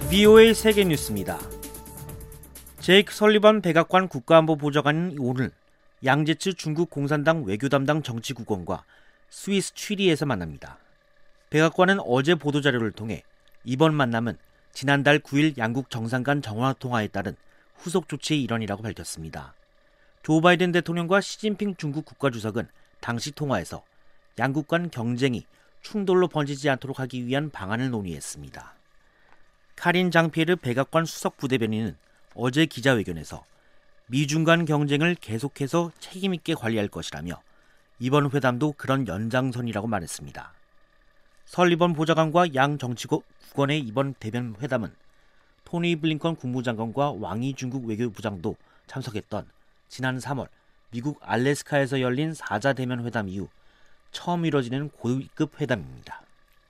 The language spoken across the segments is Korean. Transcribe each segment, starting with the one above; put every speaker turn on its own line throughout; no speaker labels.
VOA 세계뉴스입니다. 제이크 설리번 백악관 국가안보보좌관은 오늘 양제츠 중국 공산당 외교담당 정치국원과 스위스 취리에서 만납니다. 백악관은 어제 보도자료를 통해 이번 만남은 지난달 9일 양국 정상 간 정화통화에 따른 후속 조치의 일환이라고 밝혔습니다. 조 바이든 대통령과 시진핑 중국 국가주석은 당시 통화에서 양국 간 경쟁이 충돌로 번지지 않도록 하기 위한 방안을 논의했습니다. 카린 장피에르 백악관 수석 부대변인은 어제 기자회견에서 미중 간 경쟁을 계속해서 책임있게 관리할 것이라며 이번 회담도 그런 연장선이라고 말했습니다. 설리번 보좌관과 양 정치국원의 이번 대면 회담은 토니 블링컨 국무장관과 왕이 중국 외교부장도 참석했던 지난 3월 미국 알래스카에서 열린 4자 대면 회담 이후 처음 이뤄지는 고위급 회담입니다.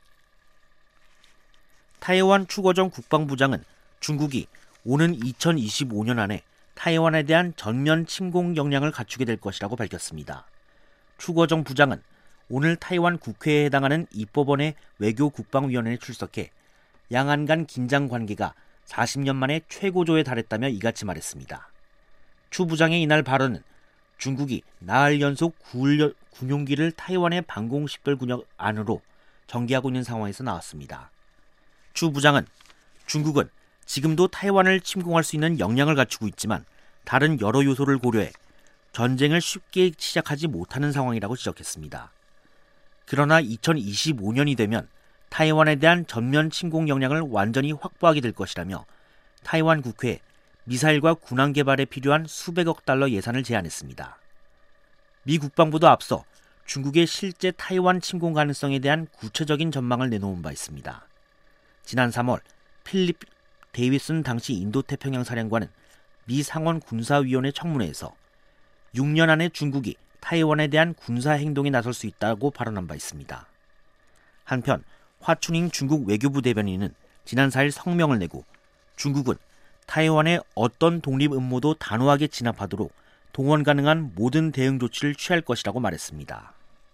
타이완 추거정 국방부장은 중국이 오는 2025년 안에 타이완에 대한 전면 침공 역량을 갖추게 될 것이라고 밝혔습니다. 추거정 부장은 오늘 타이완 국회에 해당하는 입법원의 외교국방위원회에 출석해 양안 간 긴장 관계가 40년 만에 최고조에 달했다며 이같이 말했습니다. 추 부장의 이날 발언은 중국이 나흘 연속 군용기를 타이완의 방공식별 안으로 전개하고 있는 상황에서 나왔습니다. 추 부장은 중국은 지금도 타이완을 침공할 수 있는 역량을 갖추고 있지만 다른 여러 요소를 고려해 전쟁을 쉽게 시작하지 못하는 상황이라고 지적했습니다. 그러나 2025년이 되면 타이완에 대한 전면 침공 역량을 완전히 확보하게 될 것이라며 타이완 국회에 미사일과 군함 개발에 필요한 수백억 달러 예산을 제안했습니다. 미 국방부도 앞서 중국의 실제 타이완 침공 가능성에 대한 구체적인 전망을 내놓은 바 있습니다. 지난 3월 필립 데이비슨 당시 인도태평양 사령관은 미 상원 군사위원회 청문회에서 6년 안에 중국이 타이완에 대한 군사 행동에 나설 수 있다고 발언한 바 있습니다. 한편 화춘잉 중국 외교부 대변인은 지난 4일 성명을 내고 중국은 타이완의 어떤 독립 음모도 단호하게 진압하도록 동원 가능한 모든 대응 조치를 취할 것이라고 말했습니다.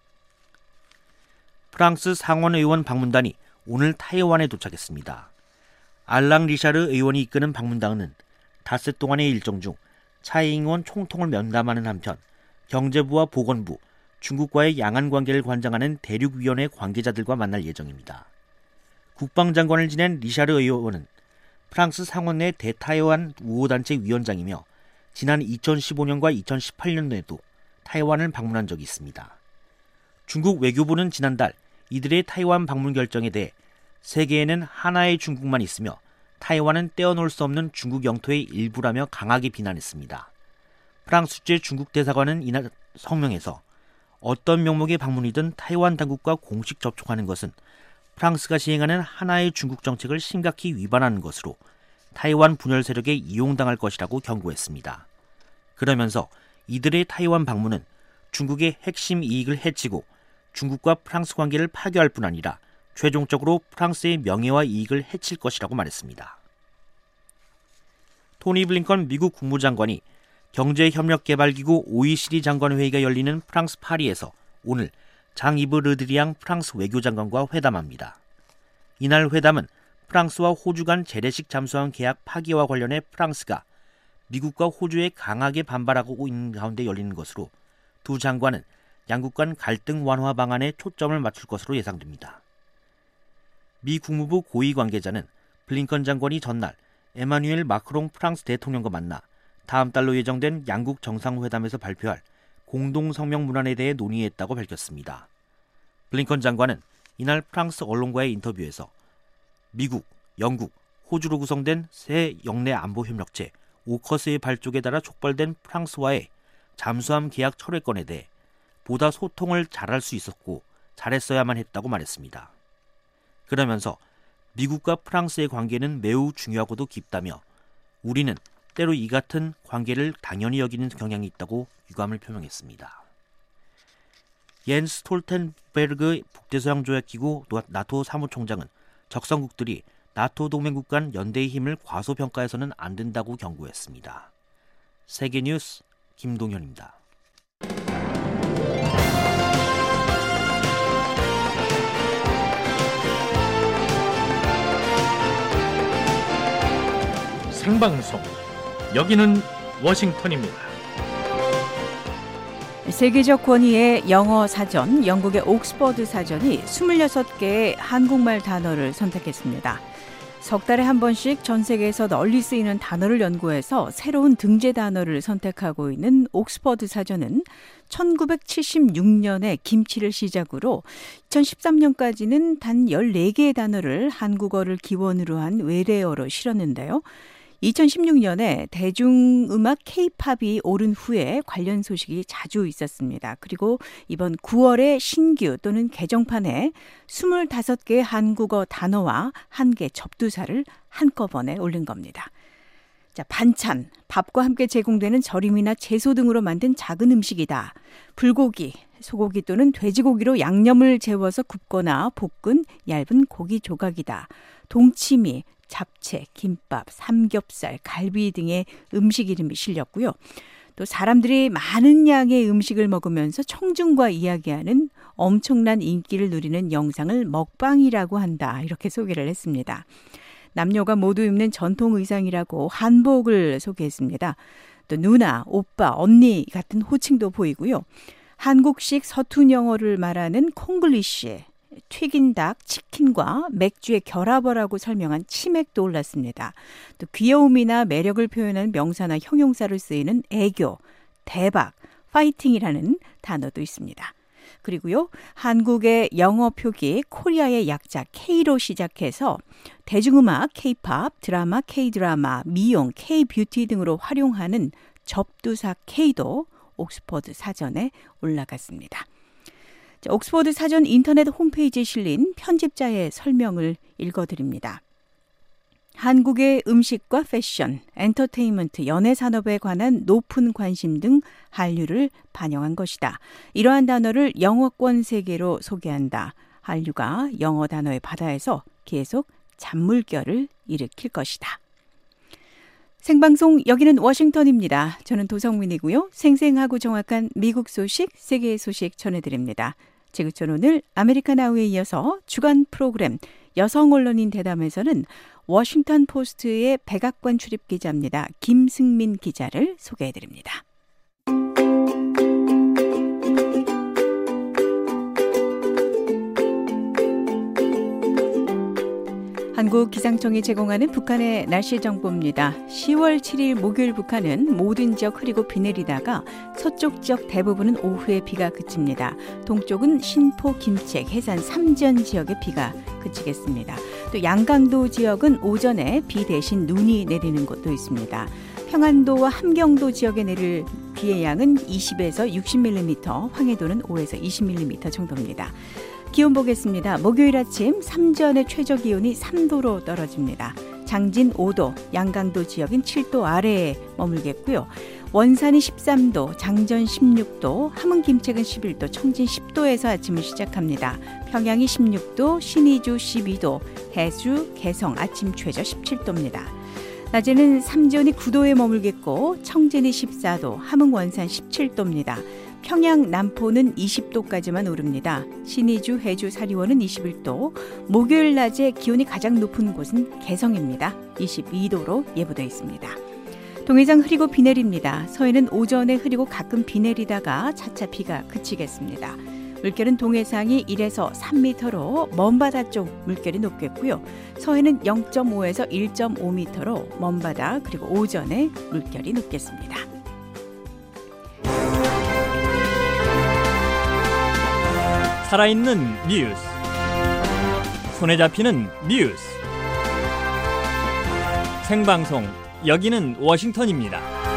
프랑스 상원의원 방문단이 오늘 타이완에 도착했습니다. 알랑 리샤르 의원이 이끄는 방문단은 닷새 동안의 일정 중 차이잉원 총통을 면담하는 한편 경제부와 보건부, 중국과의 양안 관계를 관장하는 대륙위원회 관계자들과 만날 예정입니다. 국방장관을 지낸 리샤르 의원은 프랑스 상원 내 대타이완 우호단체 위원장이며 지난 2015년과 2018년도에도 타이완을 방문한 적이 있습니다. 중국 외교부는 지난달 이들의 타이완 방문 결정에 대해 세계에는 하나의 중국만 있으며 타이완은 떼어놓을 수 없는 중국 영토의 일부라며 강하게 비난했습니다. 프랑스제 중국 대사관은 이날 성명에서 어떤 명목의 방문이든 타이완 당국과 공식 접촉하는 것은 프랑스가 시행하는 하나의 중국 정책을 심각히 위반하는 것으로 타이완 분열 세력에 이용당할 것이라고 경고했습니다. 그러면서 이들의 타이완 방문은 중국의 핵심 이익을 해치고 중국과 프랑스 관계를 파괴할 뿐 아니라 최종적으로 프랑스의 명예와 이익을 해칠 것이라고 말했습니다. 토니 블링컨 미국 국무장관이 경제협력개발기구 OECD 장관회의가 열리는 프랑스 파리에서 오늘 장-이브 르드리앙 프랑스 외교장관과 회담합니다. 이날 회담은 프랑스와 호주 간 재래식 잠수함 계약 파기와 관련해 프랑스가 미국과 호주에 강하게 반발하고 있는 가운데 열리는 것으로 두 장관은 양국 간 갈등 완화 방안에 초점을 맞출 것으로 예상됩니다. 미 국무부 고위 관계자는 블링컨 장관이 전날 에마뉴엘 마크롱 프랑스 대통령과 만나 다음 달로 예정된 양국 정상회담에서 발표할 공동성명 문안에 대해 논의했다고 밝혔습니다. 블링컨 장관은 이날 프랑스 언론과의 인터뷰에서 미국, 영국, 호주로 구성된 새 영내 안보협력체 오커스의 발족에 따라 촉발된 프랑스와의 잠수함 계약 철회건에 대해 보다 소통을 잘할 수 있었고 잘했어야만 했다고 말했습니다. 그러면서 미국과 프랑스의 관계는 매우 중요하고도 깊다며 우리는 때로 이 같은 관계를 당연히 여기는 경향이 있다고 유감을 표명했습니다. 옌스 스톨텐베르그 북대서양조약기구 나토 사무총장은 적성국들이 나토 동맹국 간 연대의 힘을 과소평가해서는 안 된다고 경고했습니다. 세계뉴스 김동현입니다.
생방송. 여기는 워싱턴입니다.
세계적 권위의 영어 사전, 영국의 옥스퍼드 사전이 26개의 한국말 단어를 선택했습니다. 석 달에 한 번씩 전 세계에서 널리 쓰이는 단어를 연구해서 새로운 등재 단어를 선택하고 있는 옥스퍼드 사전은 1976년에 김치를 시작으로 2013년까지는 단 14개의 단어를 한국어를 기원으로 한 외래어로 실었는데요. 2016년에 대중음악 K-팝이 오른 후에 관련 소식이 자주 있었습니다. 그리고 이번 9월에 신규 또는 개정판에 25개의 한국어 단어와 1개 접두사를 한꺼번에 올린 겁니다. 자, 반찬, 밥과 함께 제공되는 절임이나 채소 등으로 만든 작은 음식이다. 불고기, 소고기 또는 돼지고기로 양념을 재워서 굽거나 볶은 얇은 고기 조각이다. 동치미, 잡채, 김밥, 삼겹살, 갈비 등의 음식 이름이 실렸고요. 또 사람들이 많은 양의 음식을 먹으면서 청중과 이야기하는 엄청난 인기를 누리는 영상을 먹방이라고 한다. 이렇게 소개를 했습니다. 남녀가 모두 입는 전통 의상이라고 한복을 소개했습니다. 또 누나, 오빠, 언니 같은 호칭도 보이고요. 한국식 서툰 영어를 말하는 콩글리쉬, 튀긴 닭, 치킨과 맥주의 결합어라고 설명한 치맥도 올랐습니다. 또 귀여움이나 매력을 표현하는 명사나 형용사를 쓰이는 애교, 대박, 파이팅이라는 단어도 있습니다. 그리고요, 한국의 영어 표기 코리아의 약자 K로 시작해서 대중음악 K-팝, 드라마 K-드라마, 미용 K-뷰티 등으로 활용하는 접두사 K도 옥스퍼드 사전에 올라갔습니다. 옥스퍼드 사전 인터넷 홈페이지에 실린 편집자의 설명을 읽어드립니다. 한국의 음식과 패션, 엔터테인먼트, 연예 산업에 관한 높은 관심 등 한류를 반영한 것이다. 이러한 단어를 영어권 세계로 소개한다. 한류가 영어 단어의 바다에서 계속 잔물결을 일으킬 것이다. 생방송 여기는 워싱턴입니다. 저는 도성민이고요. 생생하고 정확한 미국 소식, 세계 소식 전해드립니다. 지구촌 오늘 아메리칸 아우에 이어서 주간 프로그램 여성 언론인 대담에서는 워싱턴 포스트의 백악관 출입 기자입니다. 김승민 기자를 소개해드립니다. 한국기상청이 제공하는 북한의 날씨 정보입니다. 10월 7일 목요일 북한은 모든 지역 흐리고 비 내리다가 서쪽 지역 대부분은 오후에 비가 그칩니다. 동쪽은 신포, 김책, 해산, 삼전 지역에 비가 그치겠습니다. 또 양강도 지역은 오전에 비 대신 눈이 내리는 곳도 있습니다. 평안도와 함경도 지역에 내릴 비의 양은 20에서 60mm, 황해도는 5에서 20mm 정도입니다. 기온 보겠습니다. 목요일 아침 삼전의 최저 기온이 3도로 떨어집니다. 장진 5도, 양강도 지역은 7도 아래에 머물겠고요. 원산이 13도, 장전 16도, 함흥 김책은 11도, 청진 10도에서 아침을 시작합니다. 평양이 16도, 신의주 12도, 해수, 개성 아침 최저 17도입니다. 낮에는 삼전이 9도에 머물겠고 청진이 14도, 함흥 원산 17도입니다. 평양 남포는 20도까지만 오릅니다. 신의주, 해주, 사리원은 21도, 목요일 낮에 기온이 가장 높은 곳은 개성입니다. 22도로 예보되어 있습니다. 동해상 흐리고 비 내립니다. 서해는 오전에 흐리고 가끔 비 내리다가 차차 비가 그치겠습니다. 물결은 동해상이 1에서 3m로 먼바다 쪽 물결이 높겠고요. 서해는 0.5에서 1.5m로 먼바다 그리고 오전에 물결이 높겠습니다.
살아있는 뉴스, 손에 잡히는 뉴스, 생방송 여기는 워싱턴입니다.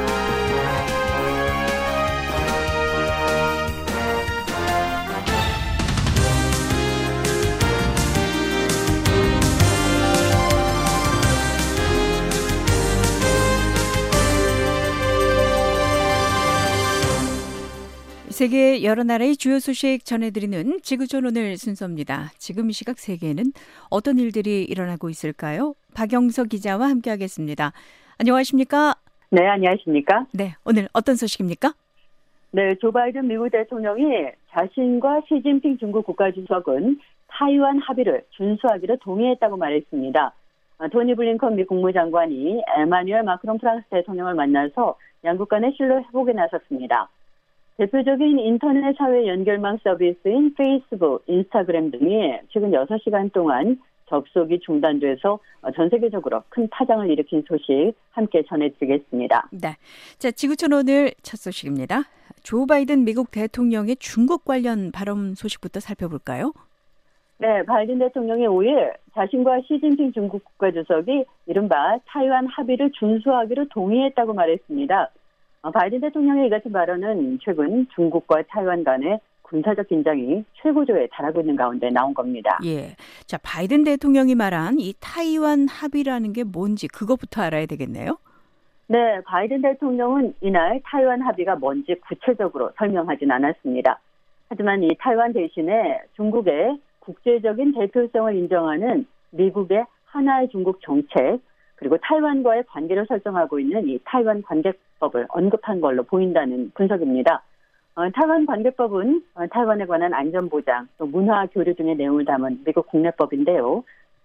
세계 여러 나라의 주요 소식 전해드리는 지구촌 오늘 순서입니다. 지금 이 시각 세계에는 어떤 일들이 일어나고 있을까요? 박영석 기자와 함께하겠습니다. 안녕하십니까?
네, 안녕하십니까?
네, 오늘 어떤 소식입니까?
네, 조 바이든 미국 대통령이 자신과 시진핑 중국 국가주석은 타이완 합의를 준수하기로 동의했다고 말했습니다. 토니 블링컨 미 국무장관이 에마뉴엘 마크롱 프랑스 대통령을 만나서 양국 간의 신뢰 회복에 나섰습니다. 대표적인 인터넷 사회 연결망 서비스인 페이스북, 인스타그램 등이 최근 6시간 동안 접속이 중단돼서 전 세계적으로 큰 파장을 일으킨 소식 함께 전해드리겠습니다.
네. 자, 지구촌 오늘 첫 소식입니다. 조 바이든 미국 대통령의 중국 관련 발언 소식부터 살펴볼까요?
네, 바이든 대통령이 5일 자신과 시진핑 중국 국가주석이 이른바 타이완 합의를 준수하기로 동의했다고 말했습니다. 바이든 대통령의 이 같은 발언은 최근 중국과 타이완 간의 군사적 긴장이 최고조에 달하고 있는 가운데 나온 겁니다.
예. 자, 바이든 대통령이 말한 이 타이완 합의라는 게 뭔지 그것부터 알아야 되겠네요.
네, 바이든 대통령은 이날 타이완 합의가 뭔지 구체적으로 설명하진 않았습니다. 하지만 이 타이완 대신에 중국의 국제적인 대표성을 인정하는 미국의 하나의 중국 정책, 그리고 타이완과의 관계를 설정하고 있는 이 타이완 관계법을 언급한 걸로 보인다는 분석입니다. 타이완 관계법은 타이완에 관한 안전보장, 또 문화 교류 등의 내용을 담은 미국 국내법인데요.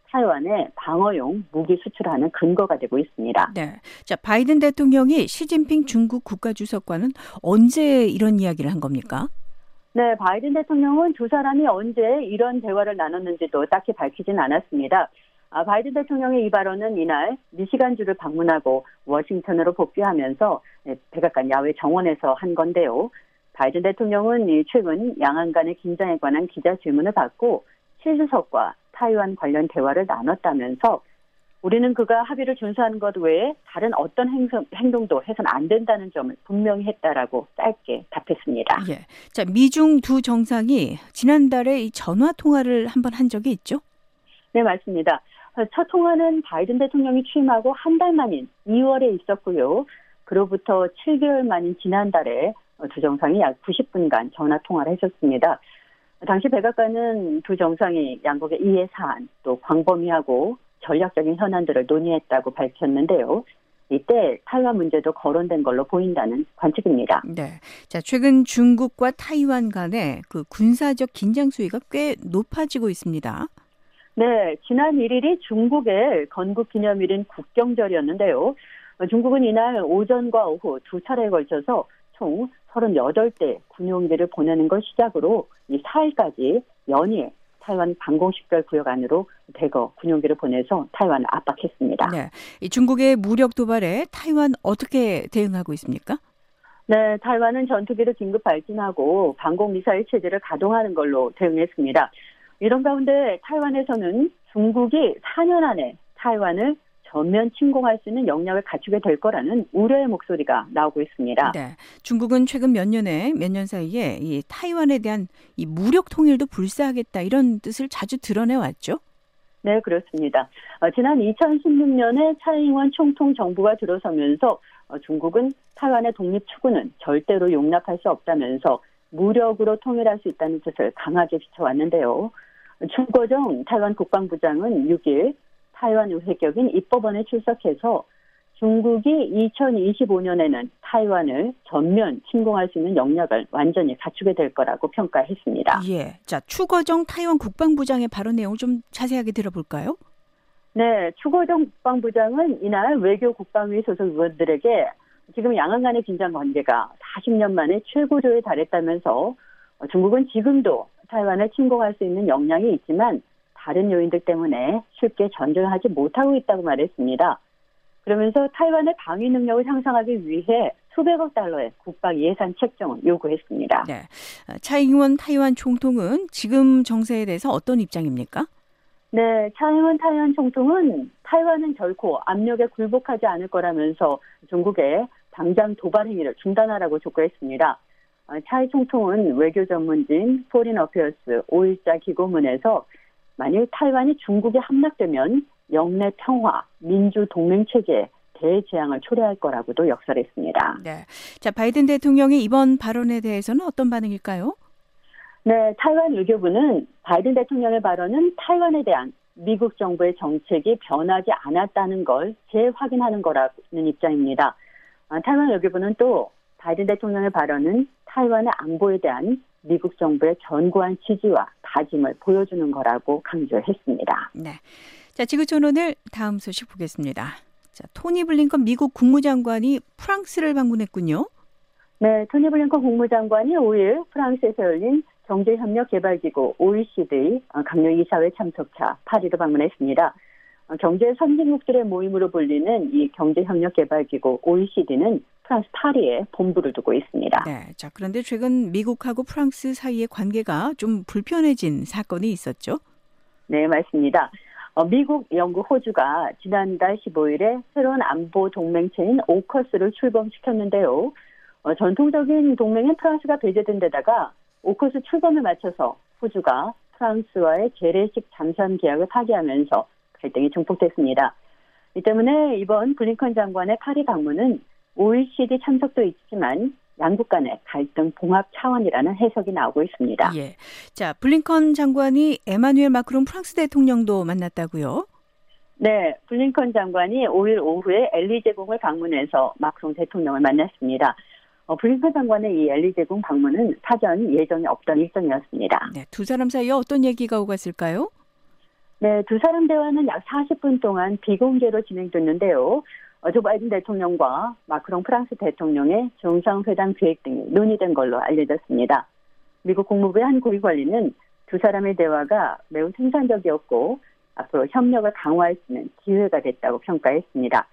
타이완에 방어용 무기 수출하는 근거가 되고 있습니다.
네. 자, 바이든 대통령이 시진핑 중국 국가주석과는 언제 이런 이야기를 한 겁니까?
네, 바이든 대통령은 두 사람이 언제 이런 대화를 나눴는지도 딱히 밝히진 않았습니다. 바이든 대통령의 이 발언은 이날 미시간주를 방문하고 워싱턴으로 복귀하면서 백악관 야외 정원에서 한 건데요. 바이든 대통령은 최근 양안 간의 긴장에 관한 기자 질문을 받고 시 주석과 타이완 관련 대화를 나눴다면서 우리는 그가 합의를 준수하는 것 외에 다른 어떤 행동도 해서는 안 된다는 점을 분명히 했다라고 짧게 답했습니다.
예. 자, 미중 두 정상이 지난달에 이 전화 통화를 한번 한 적이 있죠?
네, 맞습니다. 첫 통화는 바이든 대통령이 취임하고 한 달 만인 2월에 있었고요. 그로부터 7개월 만인 지난달에 두 정상이 약 90분간 전화 통화를 했었습니다. 당시 백악관은 두 정상이 양국의 이해 사안, 또 광범위하고 전략적인 현안들을 논의했다고 밝혔는데요. 이때 타이완 문제도 거론된 걸로 보인다는 관측입니다.
네. 자, 최근 중국과 타이완 간의 그 군사적 긴장 수위가 꽤 높아지고 있습니다.
네, 지난 1일이 중국의 건국 기념일인 국경절이었는데요. 중국은 이날 오전과 오후 두 차례에 걸쳐서 총 38대 군용기를 보내는 걸 시작으로 이 4일까지 연이에 타이완 방공식별 구역 안으로 대거 군용기를 보내서 타이완을 압박했습니다.
네, 이 중국의 무력 도발에 타이완 어떻게 대응하고 있습니까?
네, 타이완은 전투기를 긴급 발진하고 방공미사일 체제를 가동하는 걸로 대응했습니다. 이런 가운데 타이완에서는 중국이 4년 안에 타이완을 전면 침공할 수 있는 역량을 갖추게 될 거라는 우려의 목소리가 나오고 있습니다.
네, 중국은 최근 몇 년 사이에 이 타이완에 대한 이 무력 통일도 불사하겠다 이런 뜻을 자주 드러내왔죠.
네, 그렇습니다. 지난 2016년에 차이잉원 총통 정부가 들어서면서 중국은 타이완의 독립 추구는 절대로 용납할 수 없다면서 무력으로 통일할 수 있다는 뜻을 강하게 비춰왔는데요. 추거정 타이완 국방부장은 6일 타이완 외교인 입법원에 출석해서 중국이 2025년에는 타이완을 전면 침공할 수 있는 역량을 완전히 갖추게 될 거라고 평가했습니다.
예, 자, 추거정 타이완 국방부장의 발언 내용을 좀 자세하게 들어볼까요?
네, 추거정 국방부장은 이날 외교 국방위 소속 의원들에게 지금 양안 간의 긴장 관계가 40년 만에 최고조에 달했다면서 중국은 지금도 타이완을 침공할 수 있는 역량이 있지만 다른 요인들 때문에 쉽게 전쟁하지 못하고 있다고 말했습니다. 그러면서 타이완의 방위 능력을 향상하기 위해 수백억 달러의 국방 예산 책정을 요구했습니다.
네, 차이잉원 타이완 총통은 지금 정세에 대해서 어떤 입장입니까?
네, 차이잉원 타이완 총통은 타이완은 결코 압력에 굴복하지 않을 거라면서 중국의 당장 도발 행위를 중단하라고 촉구했습니다. 차이 총통은 외교 전문지인 포린 어페어스 5일자 기고문에서 만일 타이완이 중국에 함락되면 영내 평화, 민주 동맹 체제에 대재앙을 초래할 거라고도 역설했습니다.
네, 자, 바이든 대통령의 이번 발언에 대해서는 어떤 반응일까요?
네, 타이완 외교부는 바이든 대통령의 발언은 타이완에 대한 미국 정부의 정책이 변하지 않았다는 걸 재확인하는 거라는 입장입니다. 타이완 외교부는 또 바이든 대통령의 발언은 타이완의 안보에 대한 미국 정부의 견고한 지지와 다짐을 보여주는 거라고 강조했습니다.
네. 자, 지구촌 오늘 다음 소식 보겠습니다. 자, 토니 블링컨 미국 국무장관이 프랑스를 방문했군요.
네, 토니 블링컨 국무장관이 5일 프랑스에서 열린 경제협력개발기구 OECD 강요이사회 참석차 파리로 방문했습니다. 경제 선진국들의 모임으로 불리는 이 경제협력개발기구 OECD는 프랑스 파리에 본부를 두고 있습니다.
네, 자, 그런데 최근 미국하고 프랑스 사이의 관계가 좀 불편해진 사건이 있었죠?
네, 맞습니다. 미국, 영국, 호주가 지난달 15일에 새로운 안보 동맹체인 오커스를 출범시켰는데요. 전통적인 동맹인 프랑스가 배제된 데다가 오커스 출범에 맞춰서 호주가 프랑스와의 재래식 잠수함 계약을 파기하면서 갈등이 증폭됐습니다. 이 때문에 이번 블링컨 장관의 파리 방문은 OECD 참석도 있지만 양국 간의 갈등 봉합 차원이라는 해석이 나오고 있습니다.
예. 자, 블링컨 장관이 에마누엘 마크롱 프랑스 대통령도 만났다고요?
네, 블링컨 장관이 5일 오후에 엘리제궁을 방문해서 마크롱 대통령을 만났습니다. 블링컨 장관의 이 엘리제궁 방문은 사전 예정이 없던 일정이었습니다.
네, 두 사람 사이에 어떤 얘기가 오갔을까요?
네, 두 사람 대화는 약 40분 동안 비공개로 진행됐는데요. 조 바이든 대통령과 마크롱 프랑스 대통령의 정상회담 계획 등이 논의된 걸로 알려졌습니다. 미국 국무부의 한 고위 관리는 두 사람의 대화가 매우 생산적이었고 앞으로 협력을 강화할 수 있는 기회가 됐다고 평가했습니다.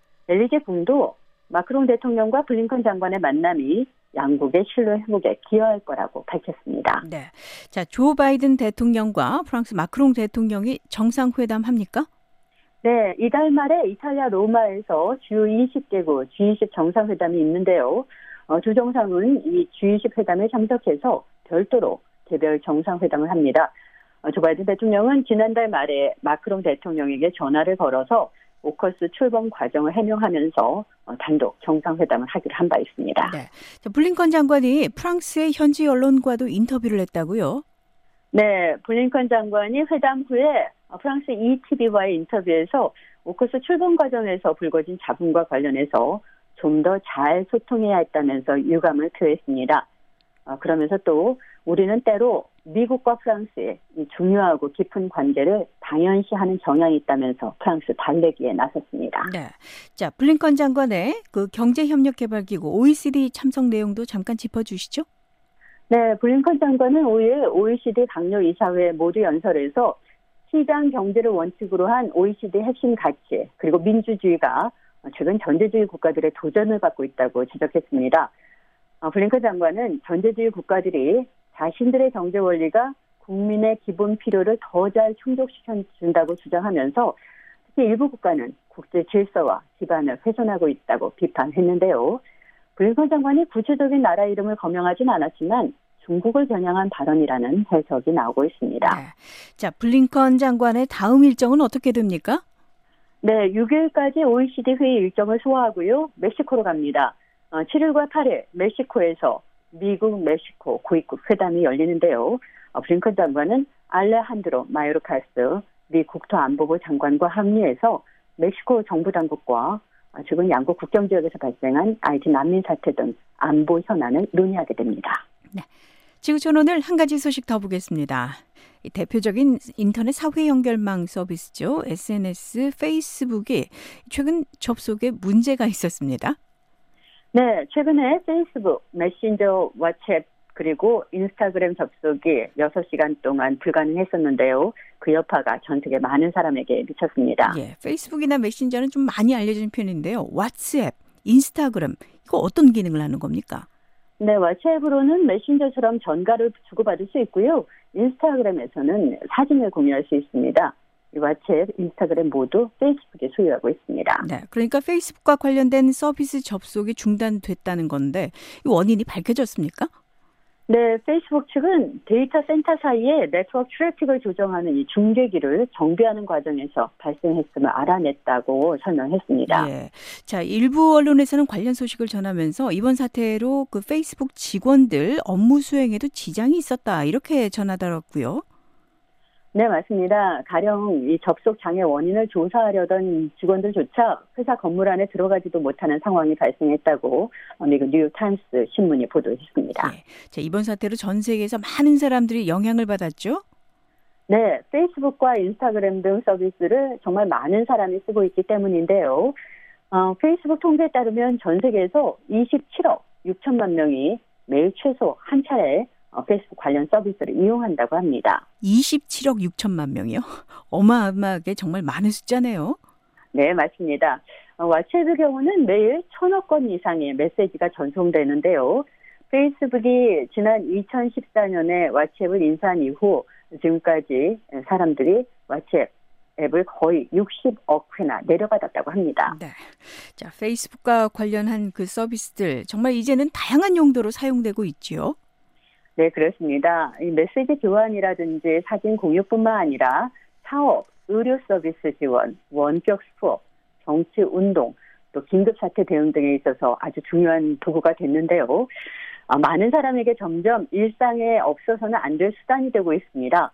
엘리제궁도 마크롱 대통령과 블링컨 장관의 만남이 양국의 신뢰 회복에 기여할 거라고 밝혔습니다.
네, 자, 조 바이든 대통령과 프랑스 마크롱 대통령이 정상회담 합니까?
네, 이달 말에 이탈리아 로마에서 주요 20개국 G20 정상회담이 있는데요. 두 정상은 이 G20 회담에 참석해서 별도로 개별 정상회담을 합니다. 조 바이든 대통령은 지난달 말에 마크롱 대통령에게 전화를 걸어서 오커스 출범 과정을 해명하면서 단독 정상회담을 하기로 한 바 있습니다.
네, 자, 블링컨 장관이 프랑스의 현지 언론과도 인터뷰를 했다고요?
네, 블링컨 장관이 회담 후에 프랑스 ETV와의 인터뷰에서 오커스 출범 과정에서 불거진 잡음과 관련해서 좀 더 잘 소통해야 했다면서 유감을 표했습니다. 그러면서 또 우리는 때로 미국과 프랑스의 이 중요하고 깊은 관계를 당연시하는 경향이 있다면서 프랑스 달래기에 나섰습니다.
네, 자, 블링컨 장관의 그 경제협력개발기구 OECD 참석 내용도 잠깐 짚어주시죠.
네, 블링컨 장관은 5일 OECD 강요이사회 모두 연설에서 시장 경제를 원칙으로 한 OECD 핵심 가치 그리고 민주주의가 최근 전제주의 국가들의 도전을 받고 있다고 지적했습니다. 블링컨 장관은 전제주의 국가들이 자신들의 경제 원리가 국민의 기본 필요를 더 잘 충족시켜준다고 주장하면서 특히 일부 국가는 국제 질서와 기반을 훼손하고 있다고 비판했는데요. 블링컨 장관이 구체적인 나라 이름을 거명하진 않았지만 중국을 겨냥한 발언이라는 해석이 나오고 있습니다.
네. 자, 블링컨 장관의 다음 일정은 어떻게 됩니까?
네, 6일까지 OECD 회의 일정을 소화하고요. 멕시코로 갑니다. 7일과 8일 멕시코에서 미국, 멕시코 고위급 회담이 열리는데요. 블링컨 장관은 알레한드로 마요르카스 미 국토안보부 장관과 합류해서 멕시코 정부 당국과 최근 양국 국경 지역에서 발생한 IT 난민 사태 등 안보 현안을 논의하게 됩니다.
네. 지구촌 오늘 한 가지 소식 더 보겠습니다. 대표적인 인터넷 사회 연결망 서비스죠. SNS 페이스북이 최근 접속에 문제가 있었습니다.
네, 최근에 페이스북, 메신저, 왓츠앱 그리고 인스타그램 접속이 6시간 동안 불가능했었는데요. 그 여파가 전 세계 많은 사람에게 미쳤습니다.
예, 페이스북이나 메신저는 좀 많이 알려진 편인데요. 왓츠앱, 인스타그램 이거 어떤 기능을 하는 겁니까?
네, 왓츠앱으로는 메신저처럼 전가를 주고받을 수 있고요. 인스타그램에서는 사진을 공유할 수 있습니다. 왓츠앱, 인스타그램 모두 페이스북이 소유하고 있습니다.
네, 그러니까 페이스북과 관련된 서비스 접속이 중단됐다는 건데 이 원인이 밝혀졌습니까?
네, 페이스북 측은 데이터 센터 사이에 네트워크 트래픽을 조정하는 이 중계기를 정비하는 과정에서 발생했음을 알아냈다고 설명했습니다.
예. 자, 일부 언론에서는 관련 소식을 전하면서 이번 사태로 그 페이스북 직원들 업무 수행에도 지장이 있었다 이렇게 전하더라고요.
네, 맞습니다. 가령 이 접속 장애 원인을 조사하려던 직원들조차 회사 건물 안에 들어가지도 못하는 상황이 발생했다고 미국 뉴욕타임스 신문이 보도했습니다.
예. 자, 이번 사태로 전 세계에서 많은 사람들이 영향을 받았죠?
네, 페이스북과 인스타그램 등 서비스를 정말 많은 사람이 쓰고 있기 때문인데요. 페이스북 통계에 따르면 전 세계에서 27억 6천만 명이 매일 최소 한 차례 페이스북 관련 서비스를 이용한다고 합니다.
27억 6천만 명이요? 어마어마하게 정말 많은 숫자네요.
네, 맞습니다. 왓츠앱의 경우는 매일 1,000억 건 이상의 메시지가 전송되는데요. 페이스북이 지난 2014년에 왓츠앱을 인수한 이후 지금까지 사람들이 왓츠앱 앱을 거의 60억 회나 내려받았다고 합니다.
네. 자, 페이스북과 관련한 그 서비스들 정말 이제는 다양한 용도로 사용되고 있지요.
네, 그렇습니다. 이 메시지 교환이라든지 사진 공유뿐만 아니라 사업, 의료 서비스 지원, 원격 수업, 정치 운동, 또 긴급사태 대응 등에 있어서 아주 중요한 도구가 됐는데요. 많은 사람에게 점점 일상에 없어서는 안 될 수단이 되고 있습니다.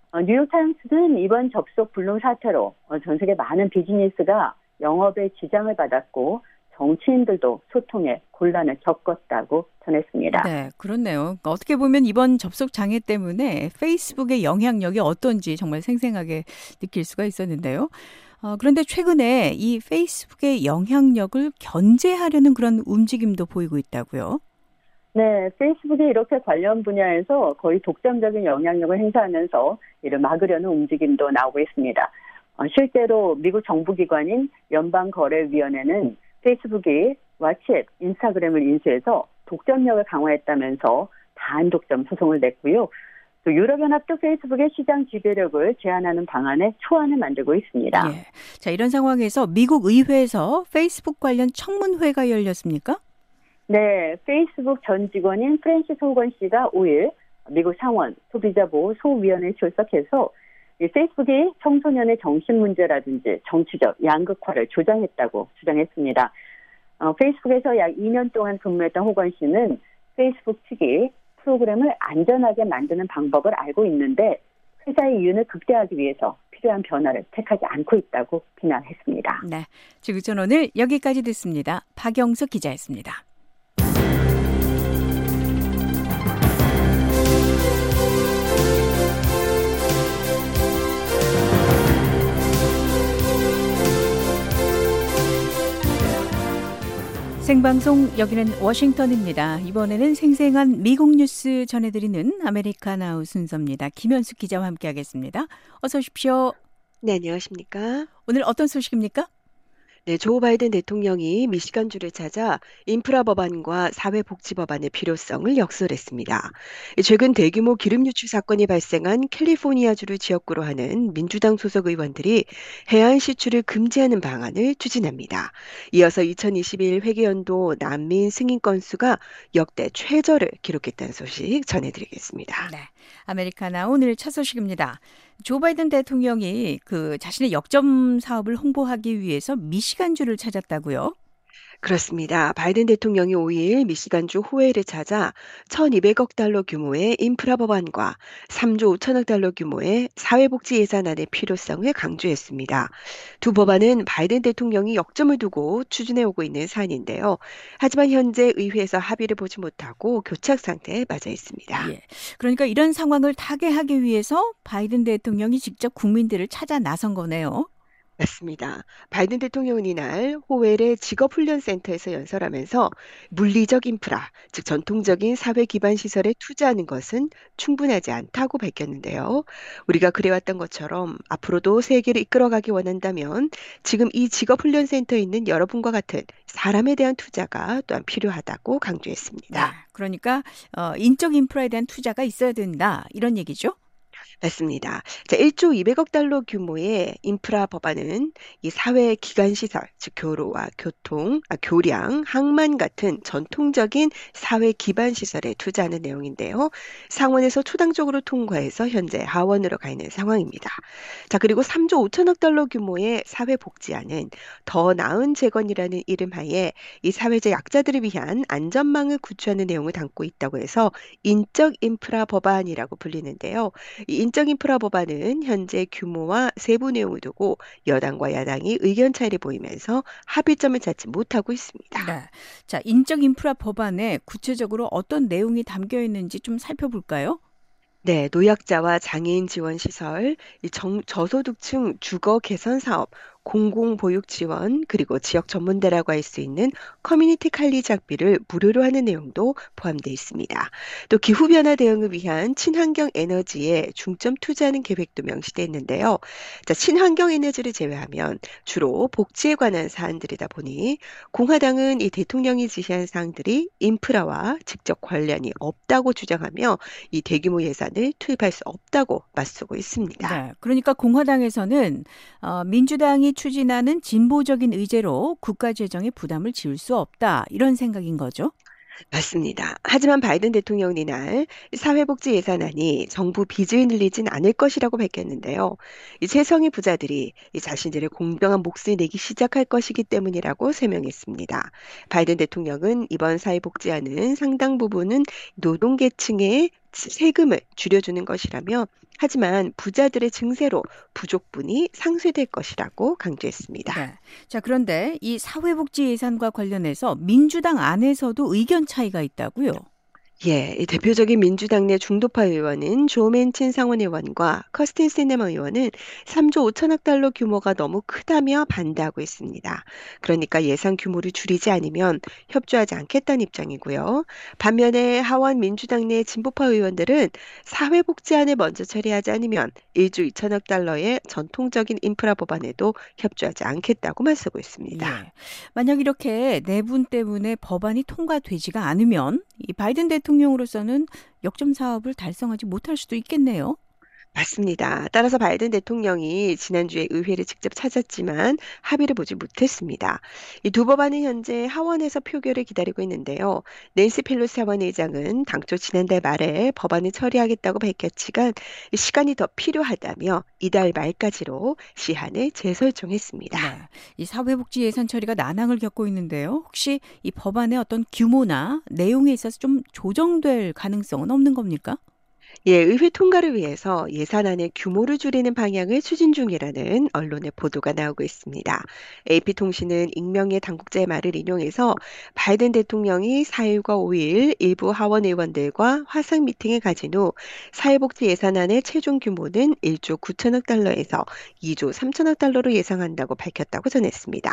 뉴욕타임스는 이번 접속 불능 사태로 전 세계 많은 비즈니스가 영업에 지장을 받았고 정치인들도 소통에 곤란을 겪었다고 전했습니다.
네, 그렇네요. 어떻게 보면 이번 접속 장애 때문에 페이스북의 영향력이 어떤지 정말 생생하게 느낄 수가 있었는데요. 그런데 최근에 이 페이스북의 영향력을 견제하려는 그런 움직임도 보이고 있다고요.
네, 페이스북이 이렇게 관련 분야에서 거의 독점적인 영향력을 행사하면서 이를 막으려는 움직임도 나오고 있습니다. 실제로 미국 정부기관인 연방거래위원회는 페이스북이 왓츠앱, 인스타그램을 인수해서 독점력을 강화했다면서 반독점 소송을 냈고요. 또 유럽연합도 페이스북의 시장 지배력을 제한하는 방안에 초안을 만들고 있습니다.
예. 자, 이런 상황에서 미국 의회에서 페이스북 관련 청문회가 열렸습니까?
네, 페이스북 전 직원인 프랜시스 호건 씨가 5일 미국 상원 소비자보호 소위원회에 출석해서 이 페이스북이 청소년의 정신 문제라든지 정치적 양극화를 조장했다고 주장했습니다. 페이스북에서 약 2년 동안 근무했던 호건 씨는 페이스북 측이 프로그램을 안전하게 만드는 방법을 알고 있는데 회사의 이윤을 극대화하기 위해서 필요한 변화를 택하지 않고 있다고 비난했습니다.
네, 지구촌 오늘 여기까지 듣습니다. 박영숙 기자였습니다. 생방송 여기는 워싱턴입니다. 이번에는 생생한 미국 뉴스 전해드리는 아메리카나우 순서입니다. 김현숙 기자와 함께하겠습니다. 어서 오십시오.
네, 안녕하십니까?
오늘 어떤 소식입니까?
네, 조 바이든 대통령이 미시간주를 찾아 인프라 법안과 사회복지 법안의 필요성을 역설했습니다. 최근 대규모 기름 유출 사건이 발생한 캘리포니아주를 지역구로 하는 민주당 소속 의원들이 해안 시추를 금지하는 방안을 추진합니다. 이어서 2021 회계연도 난민 승인 건수가 역대 최저를 기록했다는 소식 전해드리겠습니다.
네, 아메리카나 오늘 첫 소식입니다. 조 바이든 대통령이 자신의 역점 사업을 홍보하기 위해서 미시간주를 찾았다고요?
그렇습니다. 바이든 대통령이 5일 미시간주 호웰을 찾아 1,200억 달러 규모의 인프라 법안과 3조 5천억 달러 규모의 사회복지 예산안의 필요성을 강조했습니다. 두 법안은 바이든 대통령이 역점을 두고 추진해오고 있는 사안인데요. 하지만 현재 의회에서 합의를 보지 못하고 교착 상태에 빠져 있습니다.
예. 그러니까 이런 상황을 타개하기 위해서 바이든 대통령이 직접 국민들을 찾아 나선 거네요.
맞습니다. 바이든 대통령은 이날 호웰의 직업훈련센터에서 연설하면서 물리적 인프라, 즉 전통적인 사회 기반 시설에 투자하는 것은 충분하지 않다고 밝혔는데요. 우리가 그래왔던 것처럼 앞으로도 세계를 이끌어가기 원한다면 지금 이 직업훈련센터에 있는 여러분과 같은 사람에 대한 투자가 또한 필요하다고 강조했습니다.
네, 그러니까 인적 인프라에 대한 투자가 있어야 된다 이런 얘기죠?
맞습니다. 자, 1조 200억 달러 규모의 인프라 법안은 이 사회 기관 시설, 즉 교로와 교통, 교량, 항만 같은 전통적인 사회 기반 시설에 투자하는 내용인데요. 상원에서 초당적으로 통과해서 현재 하원으로 가 있는 상황입니다. 자, 그리고 3조 5천억 달러 규모의 사회복지안은 더 나은 재건이라는 이름하에 이 사회적 약자들을 위한 안전망을 구축하는 내용을 담고 있다고 해서 인적 인프라 법안이라고 불리는데요. 이 인적인프라 법안은 현재 규모와 세부 내용을 두고 여당과 야당이 의견 차이를 보이면서 합의점을 찾지 못하고 있습니다.
네. 자, 인적 인프라 법안에 구체적으로 어떤 내용이 담겨 있는지 좀 살펴볼까요?
네, 노약자와 장애인 지원 시설, 저소득층 주거 개선 사업, 공공보육 지원, 그리고 지역 전문대라고 할 수 있는 커뮤니티 칼리지 학비를 무료로 하는 내용도 포함되어 있습니다. 또 기후변화 대응을 위한 친환경 에너지에 중점 투자하는 계획도 명시되어 있는데요. 자, 친환경 에너지를 제외하면 주로 복지에 관한 사안들이다 보니 공화당은 이 대통령이 지시한 사항들이 인프라와 직접 관련이 없다고 주장하며 이 대규모 예산을 투입할 수 없다고 맞서고 있습니다.
네. 그러니까 공화당에서는 민주당이 추진하는 진보적인 의제로 국가 재정에 부담을 지울 수 없다. 이런 생각인 거죠.
맞습니다. 하지만 바이든 대통령은 이날 사회복지 예산안이 정부 빚을 늘리진 않을 것이라고 밝혔는데요. 이 최성의 부자들이 이 자신들의 공평한 몫을 내기 시작할 것이기 때문이라고 설명했습니다. 바이든 대통령은 이번 사회복지안은 상당 부분은 노동계층의 세금을 줄여주는 것이라며 하지만 부자들의 증세로 부족분이 상쇄될 것이라고 강조했습니다.
네. 자, 그런데 이 사회복지 예산과 관련해서 민주당 안에서도 의견 차이가 있다고요?
예, 이 대표적인 민주당 내 중도파 의원은 조 맨친 상원 의원과 커스틴 시네머 의원은 3조 5천억 달러 규모가 너무 크다며 반대하고 있습니다. 그러니까 예산 규모를 줄이지 않으면 협조하지 않겠다는 입장이고요. 반면에 하원 민주당 내 진보파 의원들은 사회복지안을 먼저 처리하지 않으면 1조 2천억 달러의 전통적인 인프라 법안에도 협조하지 않겠다고 맞서고 있습니다.
예. 만약 이렇게 내분 때문에 법안이 통과되지가 않으면 이 바이든 대통령으로서는 역점 사업을 달성하지 못할 수도 있겠네요.
맞습니다. 따라서 바이든 대통령이 지난주에 의회를 직접 찾았지만 합의를 보지 못했습니다. 이 두 법안은 현재 하원에서 표결을 기다리고 있는데요. 낸시 펠로시 하원 의장은 당초 지난달 말에 법안을 처리하겠다고 밝혔지만 시간이 더 필요하다며 이달 말까지로 시한을 재설정했습니다.
네. 이 사회복지 예산 처리가 난항을 겪고 있는데요. 혹시 이 법안의 어떤 규모나 내용에 있어서 좀 조정될 가능성은 없는 겁니까?
예, 의회 통과를 위해서 예산안의 규모를 줄이는 방향을 추진 중이라는 언론의 보도가 나오고 있습니다. AP통신은 익명의 당국자의 말을 인용해서 바이든 대통령이 4일과 5일 일부 하원 의원들과 화상 미팅을 가진 후 사회복지 예산안의 최종 규모는 1조 9천억 달러에서 2조 3천억 달러로 예상한다고 밝혔다고 전했습니다.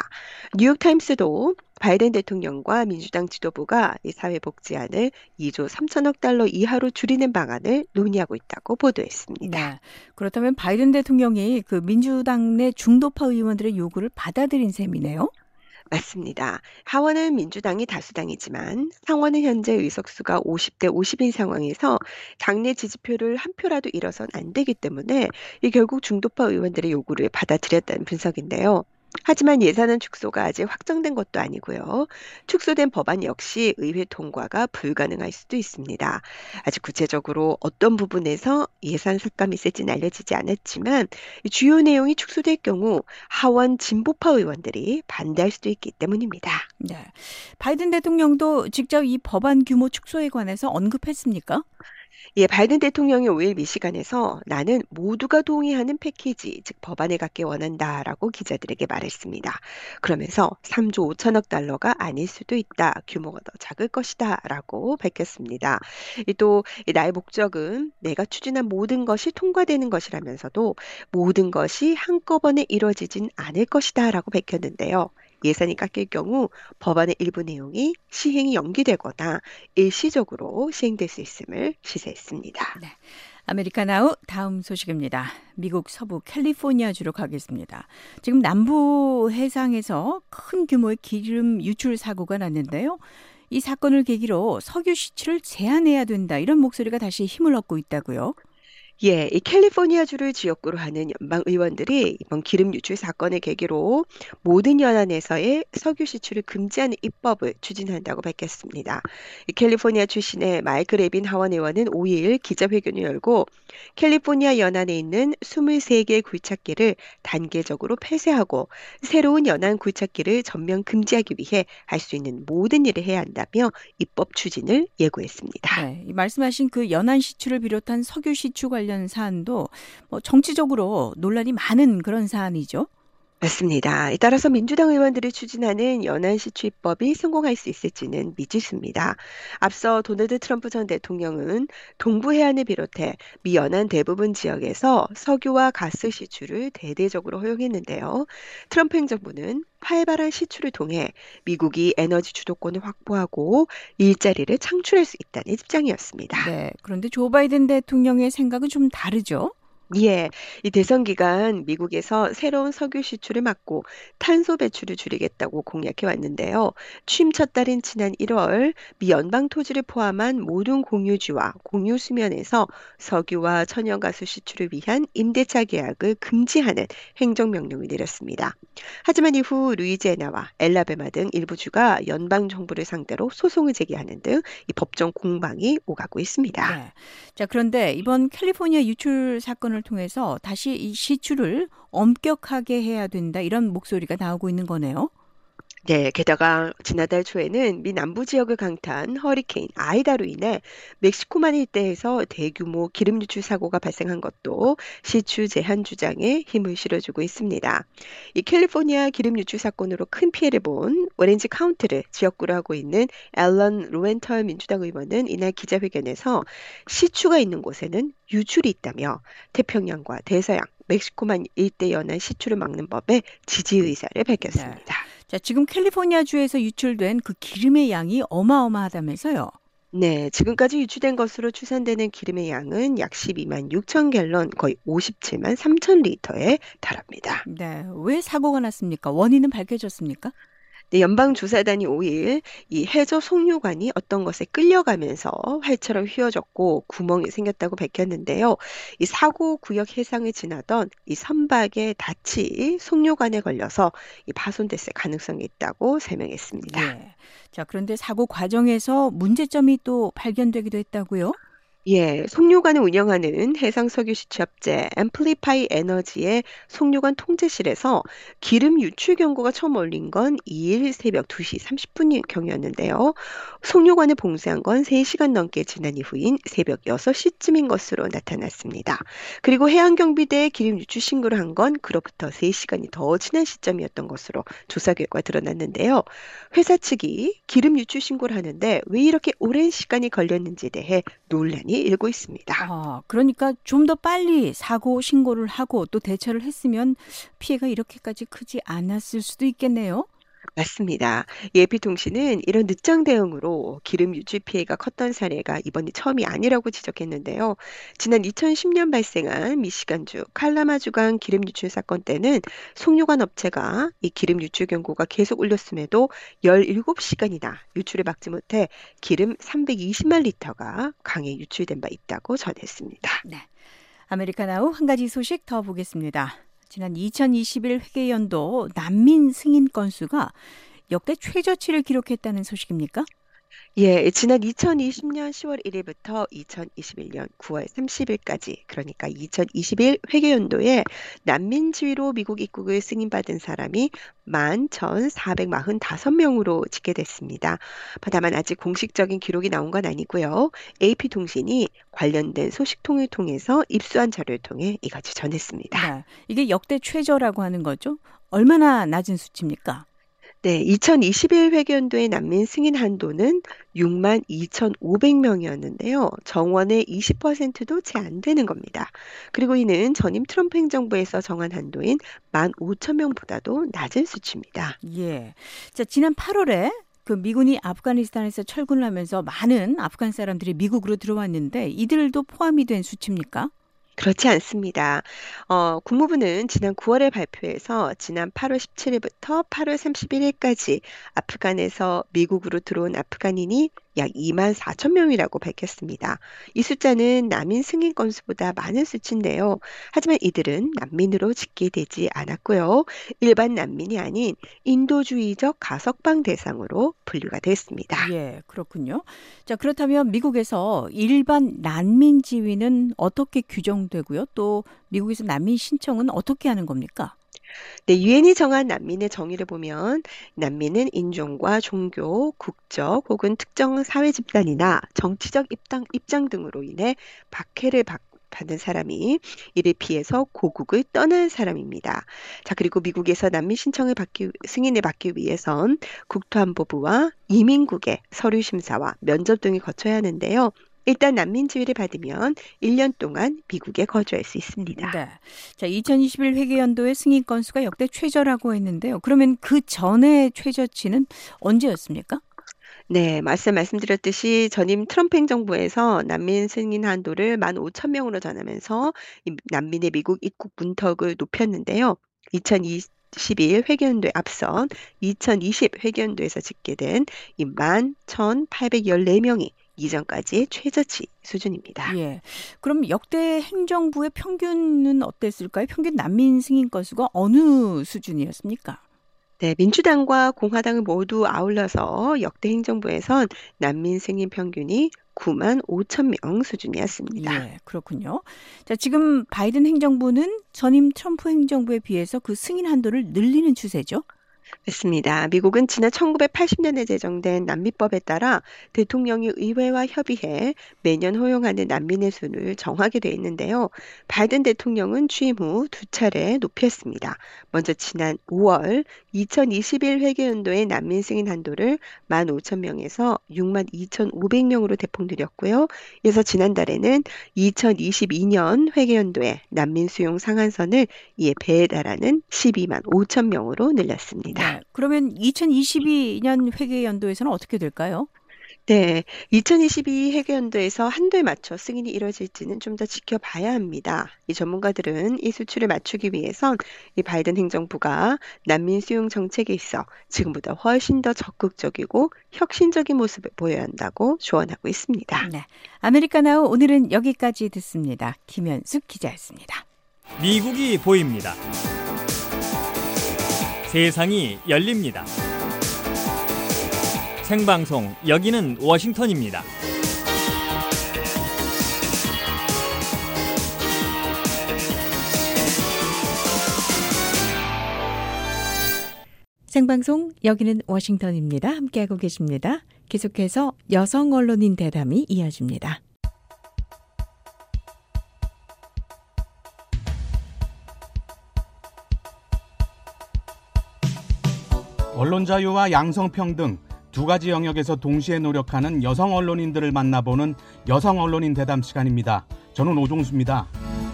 뉴욕타임스도 바이든 대통령과 민주당 지도부가 이 사회복지안을 2조 3천억 달러 이하로 줄이는 방안을 논의하고 있다고 보도했습니다.
네. 그렇다면 바이든 대통령이 그 민주당 내 중도파 의원들의 요구를 받아들인 셈이네요.
맞습니다. 하원은 민주당이 다수당이지만 상원은 현재 의석수가 50대 50인 상황에서 당내 지지표를 한 표라도 잃어선 안 되기 때문에 이 결국 중도파 의원들의 요구를 받아들였다는 분석인데요. 하지만 예산안 축소가 아직 확정된 것도 아니고요. 축소된 법안 역시 의회 통과가 불가능할 수도 있습니다. 아직 구체적으로 어떤 부분에서 예산 삭감이 있을지는 알려지지 않았지만 이 주요 내용이 축소될 경우 하원 진보파 의원들이 반대할 수도 있기 때문입니다.
네. 바이든 대통령도 직접 이 법안 규모 축소에 관해서 언급했습니까?
예, 바이든 대통령이 5일 미시간에서 나는 모두가 동의하는 패키지, 즉 법안을 갖기 원한다라고 기자들에게 말했습니다. 그러면서 3조 5천억 달러가 아닐 수도 있다. 규모가 더 작을 것이다. 라고 밝혔습니다. 또 나의 목적은 내가 추진한 모든 것이 통과되는 것이라면서도 모든 것이 한꺼번에 이루어지진 않을 것이다. 라고 밝혔는데요. 예산이 깎일 경우 법안의 일부 내용이 시행이 연기되거나 일시적으로 시행될 수 있음을 시사했습니다.
네. 아메리카나우 다음 소식입니다. 미국 서부 캘리포니아주로 가겠습니다. 지금 남부 해상에서 큰 규모의 기름 유출 사고가 났는데요. 이 사건을 계기로 석유 시추를 제한해야 된다. 이런 목소리가 다시 힘을 얻고 있다고요.
예, 이 캘리포니아주를 지역구로 하는 연방 의원들이 이번 기름 유출 사건을 계기로 모든 연안에서의 석유 시추를 금지하는 입법을 추진한다고 밝혔습니다. 이 캘리포니아 출신의 마이클 레빈 하원 의원은 5일 기자회견을 열고 캘리포니아 연안에 있는 23개의 굴착기를 단계적으로 폐쇄하고 새로운 연안 굴착기를 전면 금지하기 위해 할 수 있는 모든 일을 해야 한다며 입법 추진을 예고했습니다.
네, 이 말씀하신 그 연안 시추를 비롯한 석유 시추 관련 관련 사안도 정치적으로 논란이 많은 그런 사안이죠.
맞습니다. 따라서 민주당 의원들이 추진하는 연안 시추입법이 성공할 수 있을지는 미지수입니다. 앞서 도널드 트럼프 전 대통령은 동부 해안을 비롯해 미 연안 대부분 지역에서 석유와 가스 시추를 대대적으로 허용했는데요. 트럼프 행정부는 활발한 시추를 통해 미국이 에너지 주도권을 확보하고 일자리를 창출할 수 있다는 입장이었습니다.
네, 그런데 조 바이든 대통령의 생각은 좀 다르죠.
예, 이 대선 기간 미국에서 새로운 석유 시출을 막고 탄소 배출을 줄이겠다고 공약해 왔는데요. 취임 첫 달인 지난 1월 미 연방 토지를 포함한 모든 공유지와 공유 수면에서 석유와 천연가스 시출을 위한 임대차 계약을 금지하는 행정명령을 내렸습니다. 하지만 이후 루이지애나와 엘라베마 등 일부 주가 연방 정부를 상대로 소송을 제기하는 등 이 법정 공방이 오가고 있습니다.
네. 자, 그런데 이번 캘리포니아 유출 사건을 통해서 다시 이 시추를 엄격하게 해야 된다 이런 목소리가 나오고 있는 거네요.
네, 게다가 지난달 초에는 미 남부 지역을 강타한 허리케인 아이다로 인해 멕시코만 일대에서 대규모 기름 유출 사고가 발생한 것도 시추 제한 주장에 힘을 실어주고 있습니다. 이 캘리포니아 기름 유출 사건으로 큰 피해를 본 오렌지 카운티를 지역구로 하고 있는 앨런 로웬털 민주당 의원은 이날 기자회견에서 시추가 있는 곳에는 유출이 있다며 태평양과 대서양, 멕시코만 일대 연안 시추를 막는 법에 지지 의사를 밝혔습니다.
자, 지금 캘리포니아주에서 유출된 그 기름의 양이 어마어마하다면서요.
네, 지금까지 유출된 것으로 추산되는 기름의 양은 약 12만 6천 갤런, 거의 57만 3천 리터에 달합니다.
네, 왜 사고가 났습니까? 원인은 밝혀졌습니까?
네, 연방조사단이 5일 이 해저 송유관이 어떤 것에 끌려가면서 활처럼 휘어졌고 구멍이 생겼다고 밝혔는데요. 이 사고 구역 해상을 지나던 이 선박의 닻이 송유관에 걸려서 이 파손됐을 가능성이 있다고 설명했습니다.
네. 자, 그런데 사고 과정에서 문제점이 또 발견되기도 했다고요?
예, 송유관을 운영하는 해상석유시추업체 앰플리파이 에너지의 송유관 통제실에서 기름 유출 경고가 처음 울린 건 2일 새벽 2시 30분 경이었는데요. 송유관을 봉쇄한 건 3시간 넘게 지난 이후인 새벽 6시쯤인 것으로 나타났습니다. 그리고 해양경비대에 기름 유출 신고를 한 건 그로부터 3시간이 더 지난 시점이었던 것으로 조사 결과 드러났는데요. 회사 측이 기름 유출 신고를 하는데 왜 이렇게 오랜 시간이 걸렸는지에 대해 논란이 일고 있습니다.
그러니까 좀 더 빨리 사고 신고를 하고 또 대처를 했으면 피해가 이렇게까지 크지 않았을 수도 있겠네요.
맞습니다. AP통신은 이런 늦장 대응으로 기름 유출 피해가 컸던 사례가 이번이 처음이 아니라고 지적했는데요. 지난 2010년 발생한 미시간주 칼라마주강 기름 유출 사건 때는 송유관 업체가 이 기름 유출 경고가 계속 울렸음에도 17시간이나 유출을 막지 못해 기름 320만 리터가 강에 유출된 바 있다고 전했습니다.
네. 아메리카나우 한 가지 소식 더 보겠습니다. 지난 2021 회계연도 난민 승인 건수가 역대 최저치를 기록했다는 소식입니까?
예, 지난 2020년 10월 1일부터 2021년 9월 30일까지, 그러니까 2021 회계연도에 난민 지위로 미국 입국을 승인받은 사람이 11,445명으로 집계됐습니다. 다만 아직 공식적인 기록이 나온 건 아니고요. AP통신이 관련된 소식통을 통해서 입수한 자료를 통해 이같이 전했습니다.
네, 이게 역대 최저라고 하는 거죠? 얼마나 낮은 수치입니까?
네, 2021 회계연도의 난민 승인 한도는 6만 2,500명이었는데요. 정원의 20%도 채 안 되는 겁니다. 그리고 이는 전임 트럼프 행정부에서 정한 한도인 15,000명보다도 낮은 수치입니다.
예. 자, 지난 8월에 그 미군이 아프가니스탄에서 철군을 하면서 많은 아프간 사람들이 미국으로 들어왔는데 이들도 포함이 된 수치입니까?
그렇지 않습니다. 국무부는 지난 9월에 발표해서 지난 8월 17일부터 8월 31일까지 아프간에서 미국으로 들어온 아프간인이 약 2만 4천 명이라고 밝혔습니다. 이 숫자는 난민 승인 건수보다 많은 수치인데요. 하지만 이들은 난민으로 집계되지 않았고요. 일반 난민이 아닌 인도주의적 가석방 대상으로 분류가 됐습니다.
예, 그렇군요. 자, 그렇다면 미국에서 일반 난민 지위는 어떻게 규정되고요? 또 미국에서 난민 신청은 어떻게 하는 겁니까?
네, 유엔이 정한 난민의 정의를 보면 난민은 인종과 종교, 국적 혹은 특정 사회 집단이나 정치적 입장 등으로 인해 박해를 받은 사람이 이를 피해서 고국을 떠난 사람입니다. 자, 그리고 미국에서 난민 승인을 받기 위해선 국토안보부와 이민국의 서류 심사와 면접 등을 거쳐야 하는데요. 일단 난민 지위를 받으면 1년 동안 미국에 거주할 수 있습니다.
네. 자, 2021 회계연도의 승인 건수가 역대 최저라고 했는데요. 그러면 그 전에 최저치는 언제였습니까?
네, 말씀드렸듯이 전임 트럼프 행정부에서 난민 승인 한도를 15,000명으로 전하면서 이 난민의 미국 입국 문턱을 높였는데요. 2021 회계연도에 앞선 2020 회계연도에서 집계된 이 11,814명이 이전까지의 최저치 수준입니다.
예. 그럼 역대 행정부의 평균은 어땠을까요? 평균 난민 승인 건수가 어느 수준이었습니까?
네, 민주당과 공화당을 모두 아울러서 역대 행정부에선 난민 승인 평균이 95,000명 수준이었습니다.
예, 그렇군요. 자, 지금 바이든 행정부는 전임 트럼프 행정부에 비해서 그 승인 한도를 늘리는 추세죠?
맞습니다. 미국은 지난 1980년에 제정된 난민법에 따라 대통령이 의회와 협의해 매년 허용하는 난민의 수를 정하게 돼 있는데요. 바이든 대통령은 취임 후 두 차례 높였습니다. 먼저 지난 5월 2021 회계연도의 난민 승인 한도를 15,000명에서 62,500명으로 대폭 늘렸고요. 이어서 지난달에는 2022년 회계연도의 난민 수용 상한선을 이에 배에 달하는 125,000명으로 늘렸습니다.
네. 그러면 2022년 회계연도에서는 어떻게 될까요?
네, 2022 회계연도에서 한도에 맞춰 승인이 이뤄질지는 좀 더 지켜봐야 합니다. 이 전문가들은 이 수치를 맞추기 위해선 이 바이든 행정부가 난민 수용 정책에 있어 지금보다 훨씬 더 적극적이고 혁신적인 모습을 보여야 한다고 조언하고 있습니다.
네. 아메리카나우 오늘은 여기까지 듣습니다. 김현숙 기자였습니다.
미국이 보입니다. 세상이 열립니다. 생방송 여기는 워싱턴입니다.
생방송 여기는 워싱턴입니다. 함께하고 계십니다. 계속해서 여성 언론인 대담이 이어집니다.
언론 자유와 양성평등 두 가지 영역에서 동시에 노력하는 여성 언론인들을 만나보는 여성 언론인 대담 시간입니다. 저는 오종수입니다.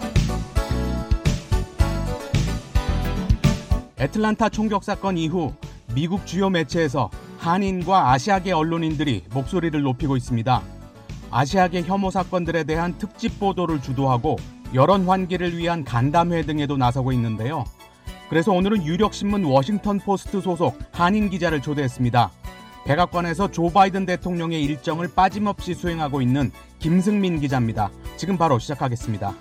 애틀란타 총격 사건 이후 미국 주요 매체에서 한인과 아시아계 언론인들이 목소리를 높이고 있습니다. 아시아계 혐오 사건들에 대한 특집 보도를 주도하고 여론 환기를 위한 간담회 등에도 나서고 있는데요. 그래서 오늘은 유력신문 워싱턴 포스트 소속 한인 기자를 초대했습니다. 백악관에서 조 바이든 대통령의 일정을 빠짐없이 수행하고 있는 김승민 기자입니다. 지금 바로 시작하겠습니다.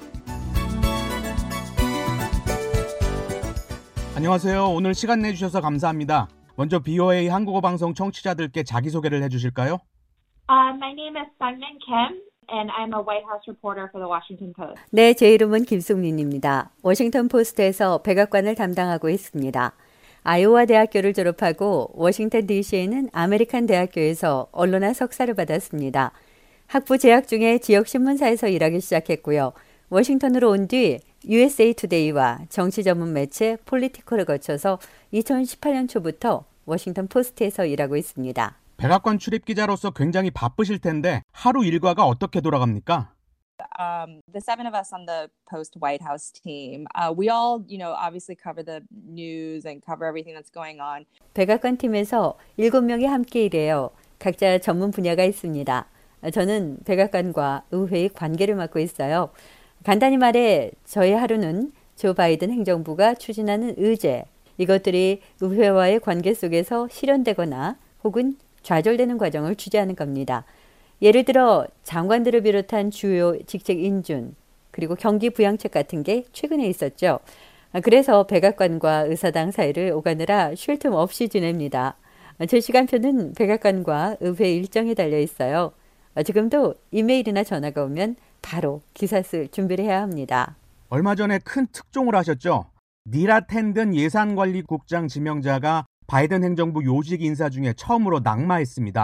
안녕하세요. 오늘 시간 내주셔서 감사합니다. 먼저 BOA 한국어 방송 청취자들께 자기소개를 해주실까요?
My name is Sangmin Kim. And I'm a White House reporter for the Washington Post.
네, 제 이름은 김숙민입니다. 워싱턴 포스트에서 백악관을 담당하고 있습니다. 아이오와 대학교를 졸업하고 워싱턴 DC에는 아메리칸 대학교에서 언론학 석사를 받았습니다. 학부 재학 중에 지역 신문사에서 일하기 시작했고요. 워싱턴으로 온 뒤 USA 투데이와 정치 전문 매체 폴리티컬을 거쳐서 2018년 초부터 워싱턴 포스트에서 일하고 있습니다.
백악관 출입 기자로서 굉장히 바쁘실 텐데 하루 일과가 어떻게 돌아갑니까?
The seven of us on the Post White House team, we all, obviously cover the news and cover everything that's going on.
백악관 팀에서 7명이 함께 일해요. 각자 전문 분야가 있습니다. 저는 백악관과 의회의 관계를 맡고 있어요. 간단히 말해 저희 하루는 조 바이든 행정부가 추진하는 의제, 이것들이 의회와의 관계 속에서 실현되거나 혹은 좌절되는 과정을 취재하는 겁니다. 예를 들어 장관들을 비롯한 주요 직책 인준, 그리고 경기 부양책 같은 게 최근에 있었죠. 그래서 백악관과 의사당 사이를 오가느라 쉴 틈 없이 지냅니다. 제 시간표는 백악관과 의회 일정에 달려 있어요. 지금도 이메일이나 전화가 오면 바로 기사 쓸 준비를 해야 합니다.
얼마 전에 큰 특종을 하셨죠? 니라 텐든 예산관리국장 지명자가 바이든 행정부 요직 인사 중에 처음으로 낙마했습니다.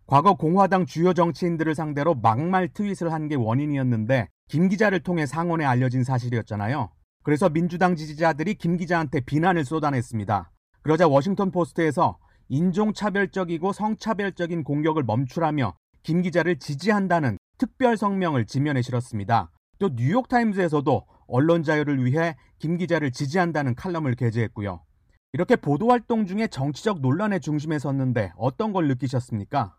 과거 공화당 주요 정치인들을 상대로 막말 트윗을 한 게 원인이었는데 김 기자를 통해 상원에 알려진 사실이었잖아요. 그래서 민주당 지지자들이 김 기자한테 비난을 쏟아냈습니다. 그러자 워싱턴 포스트에서 인종차별적이고 성차별적인 공격을 멈추라며 김 기자를 지지한다는 특별 성명을 지면에 실었습니다. 또 뉴욕타임즈에서도 언론 자유를 위해 김 기자를 지지한다는 칼럼을 게재했고요. 이렇게 보도활동 중에 정치적 논란의 중심에 섰는데 어떤 걸 느끼셨습니까?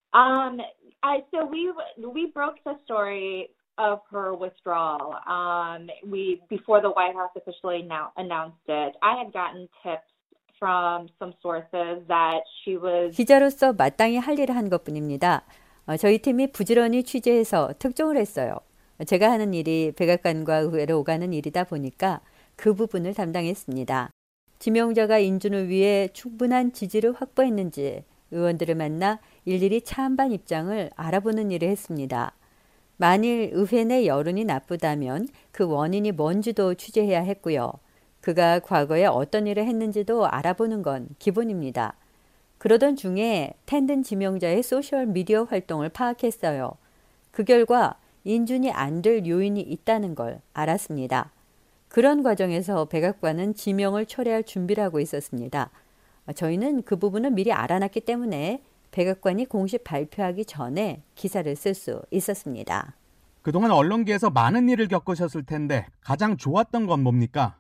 So we broke the story of her withdrawal. Before the White House officially announced it, I had gotten tips from some sources that she was.
기자로서 마땅히 할 일을 한 것뿐입니다. 저희 팀이 부지런히 취재해서 특종을 했어요. 제가 하는 일이 백악관과 의회로 오가는 일이다 보니까 그 부분을 담당했습니다. 지명자가 인준을 위해 충분한 지지를 확보했는지 의원들을 만나 일일이 차안반 입장을 알아보는 일을 했습니다. 만일 의회 내 여론이 나쁘다면 그 원인이 뭔지도 취재해야 했고요. 그가 과거에 어떤 일을 했는지도 알아보는 건 기본입니다. 그러던 중에 텐든 지명자의 소셜미디어 활동을 파악했어요. 그 결과 인준이 안 될 요인이 있다는 걸 알았습니다. 그런 과정에서 백악관은 지명을 철회할 준비를 하고 있었습니다. 저희는 그 부분을 미리 알아놨기 때문에 백악관이 공식 발표하기 전에 기사를 쓸 수 있었습니다.
그동안 언론계에서 많은 일을 겪으셨을 텐데 가장 좋았던 건 뭡니까?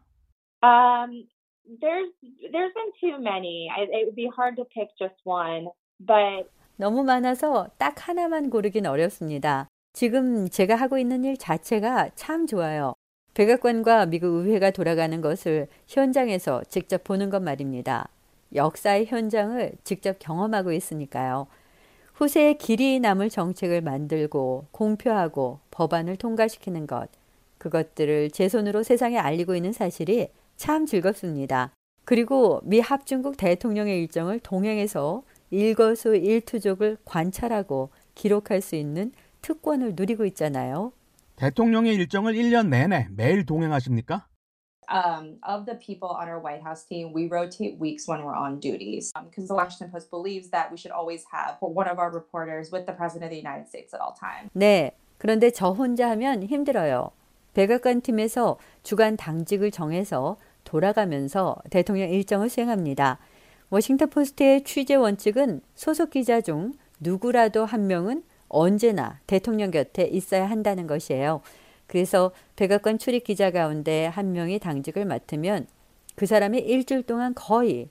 There's been too many. It would be hard to pick just one, but
너무 많아서 딱 하나만 고르긴 어렵습니다. 지금 제가 하고 있는 일 자체가 참 좋아요. 백악관과 미국 의회가 돌아가는 것을 현장에서 직접 보는 것 말입니다. 역사의 현장을 직접 경험하고 있으니까요. 후세에 길이 남을 정책을 만들고 공표하고 법안을 통과시키는 것, 그것들을 제 손으로 세상에 알리고 있는 사실이 참 즐겁습니다. 그리고 미 합중국 대통령의 일정을 동행해서 일거수일투족을 관찰하고 기록할 수 있는 특권을 누리고 있잖아요.
대통령의 일정을 1년 내내 매일 동행하십니까?
Of the people on our White House team, we rotate weeks when we're on duties because the Washington Post believes that we should always have one of our reporters with the President of the United States at all times.
네, 그런데 저 혼자 하면 힘들어요. 백악관 팀에서 주간 당직을 정해서 돌아가면서 대통령 일정을 수행합니다. 워싱턴 포스트의 취재 원칙은 소속 기자 중 누구라도 한 명은 언제나 대통령 곁에 있어야 한다는 것이에요. 그래서 백악관 출입 기자 가운데 한 명이 당직을 맡으면 그 사람이 일주일 동안 거의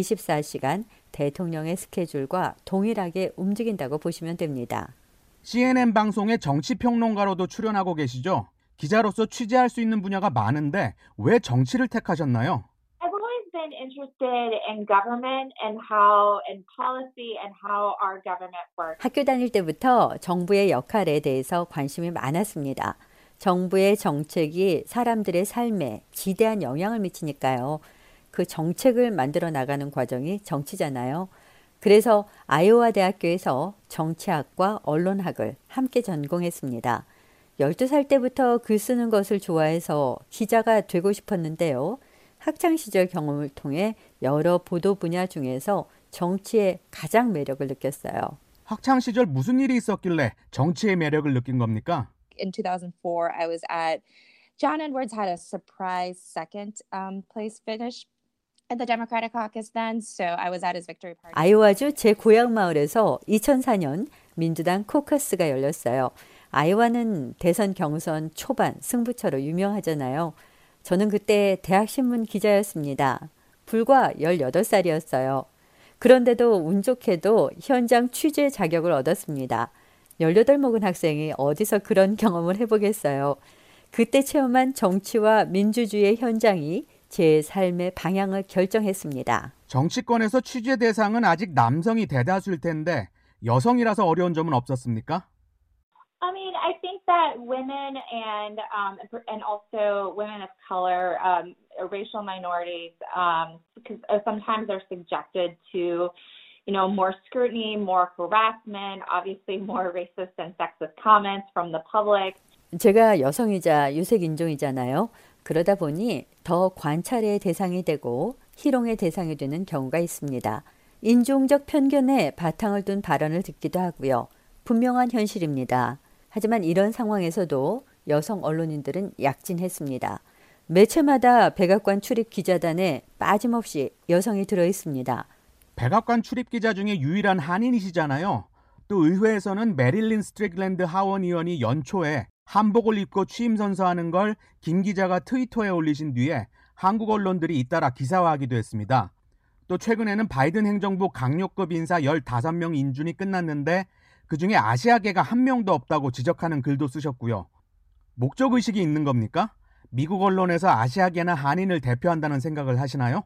24시간 대통령의 스케줄과 동일하게 움직인다고 보시면 됩니다.
CNN 방송의 정치평론가로도 출연하고 계시죠? 기자로서 취재할 수 있는 분야가 많은데 왜 정치를 택하셨나요?
I've always been interested in government and how and policy and how our government works.
학교 다닐 때부터 정부의 역할에 대해서 관심이 많았습니다. 정부의 정책이 사람들의 삶에 지대한 영향을 미치니까요. 그 정책을 만들어 나가는 과정이 정치잖아요. 그래서 아이오와 대학교에서 정치학과 언론학을 함께 전공했습니다. 12살 때부터 글 쓰는 것을 좋아해서 기자가 되고 싶었는데요. 학창시절 경험을 통해 여러 보도 분야 중에서 정치의 가장 매력을 느꼈어요.
학창시절 무슨 일이 있었길래 정치의 매력을 느낀 겁니까?
In 2004, I was at John Edwards had a surprise second place finish at the Democratic caucus then, so I was at his victory party.
아이오와주 제 고향 마을에서 2004년 민주당 코커스가 열렸어요. 아이오와는 대선 경선 초반 승부처로 유명하잖아요. 저는 그때 대학신문 기자였습니다. 불과 18살이었어요. 그런데도 운 좋게도 현장 취재 자격을 얻었습니다. 18 먹은 학생이 어디서 그런 경험을 해보겠어요. 그때 체험한 정치와 민주주의의 현장이 제 삶의 방향을 결정했습니다.
정치권에서 취재 대상은 아직 남성이 대다수일 텐데 여성이라서 어려운 점은 없었습니까?
I mean, I think that women and also women of color, racial minorities, because sometimes they're subjected to, more scrutiny, more harassment, obviously more racist and sexist comments from the public.
제가 여성이자 유색 인종이잖아요. 그러다 보니 더 관찰의 대상이 되고 희롱의 대상이 되는 경우가 있습니다. 인종적 편견에 바탕을 둔 발언을 듣기도 하고요. 분명한 현실입니다. 하지만 이런 상황에서도 여성 언론인들은 약진했습니다. 매체마다 백악관 출입 기자단에 빠짐없이 여성이 들어있습니다.
백악관 출입 기자 중에 유일한 한인이시잖아요. 또 의회에서는 메릴린 스트릭랜드 하원 의원이 연초에 한복을 입고 취임 선서하는 걸 김 기자가 트위터에 올리신 뒤에 한국 언론들이 잇따라 기사화하기도 했습니다. 또 최근에는 바이든 행정부 강력급 인사 15명 인준이 끝났는데 그중에 아시아계가 한 명도 없다고 지적하는 글도 쓰셨고요. 목적의식이 있는 겁니까? 미국 언론에서 아시아계나 한인을 대표한다는 생각을 하시나요?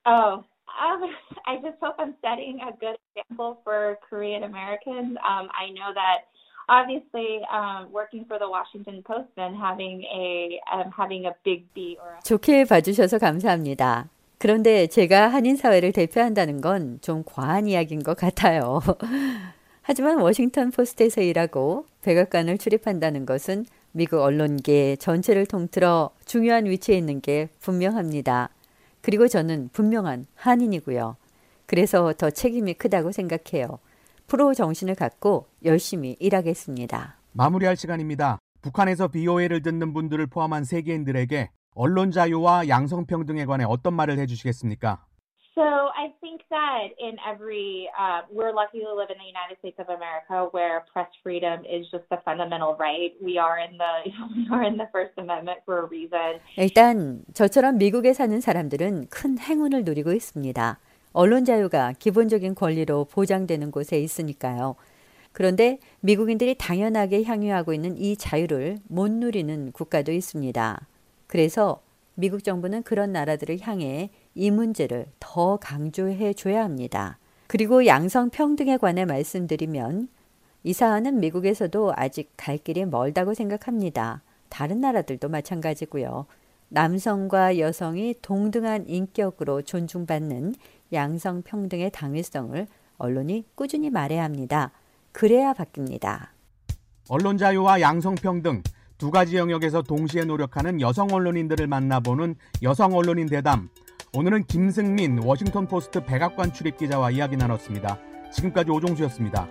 I just hope I'm setting a good example for Korean Americans. I know that obviously working for the Washington Post and having a big B or
좋게 봐주셔서 감사합니다. 그런데 제가 한인 사회를 대표한다는 건 좀 과한 이야기인 것 같아요. 하지만 워싱턴 포스트에서 일하고 백악관을 출입한다는 것은 미국 언론계 전체를 통틀어 중요한 위치에 있는 게 분명합니다. 그리고 저는 분명한 한인이고요. 그래서 더 책임이 크다고 생각해요. 프로 정신을 갖고 열심히 일하겠습니다.
마무리할 시간입니다. 북한에서 BOA를 듣는 분들을 포함한 세계인들에게 언론 자유와 양성평등에 관해 어떤 말을 해주시겠습니까?
So I think that we're lucky to live in the United States of America where press freedom is just a fundamental right. We are in the First Amendment for a reason.
일단 저처럼 미국에 사는 사람들은 큰 행운을 누리고 있습니다. 언론 자유가 기본적인 권리로 보장되는 곳에 있으니까요. 그런데 미국인들이 당연하게 향유하고 있는 이 자유를 못 누리는 국가도 있습니다. 그래서 미국 정부는 그런 나라들을 향해 이 문제를 더 강조해 줘야 합니다. 그리고 양성평등에 관해 말씀드리면 이 사안은 미국에서도 아직 갈 길이 멀다고 생각합니다. 다른 나라들도 마찬가지고요. 남성과 여성이 동등한 인격으로 존중받는 양성평등의 당위성을 언론이 꾸준히 말해야 합니다. 그래야 바뀝니다.
언론 자유와 양성평등 두 가지 영역에서 동시에 노력하는 여성 언론인들을 만나보는 여성 언론인 대담. 오늘은 김승민 워싱턴 포스트 백악관 출입 기자와 이야기 나눴습니다. 지금까지 오종수였습니다.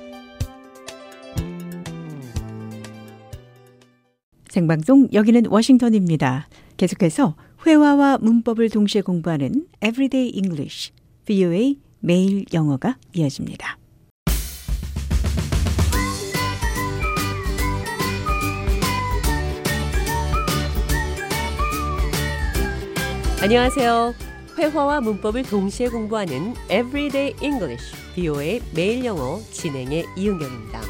생방송 여기는 워싱턴입니다. 계속해서 회화와 문법을 동시에 공부하는 Everyday English, VOA 매일 영어가 이어집니다.
안녕하세요. 회화와 문법을 동시에 공부하는 Everyday English, VOA 매일 영어 진행의 이은경입니다.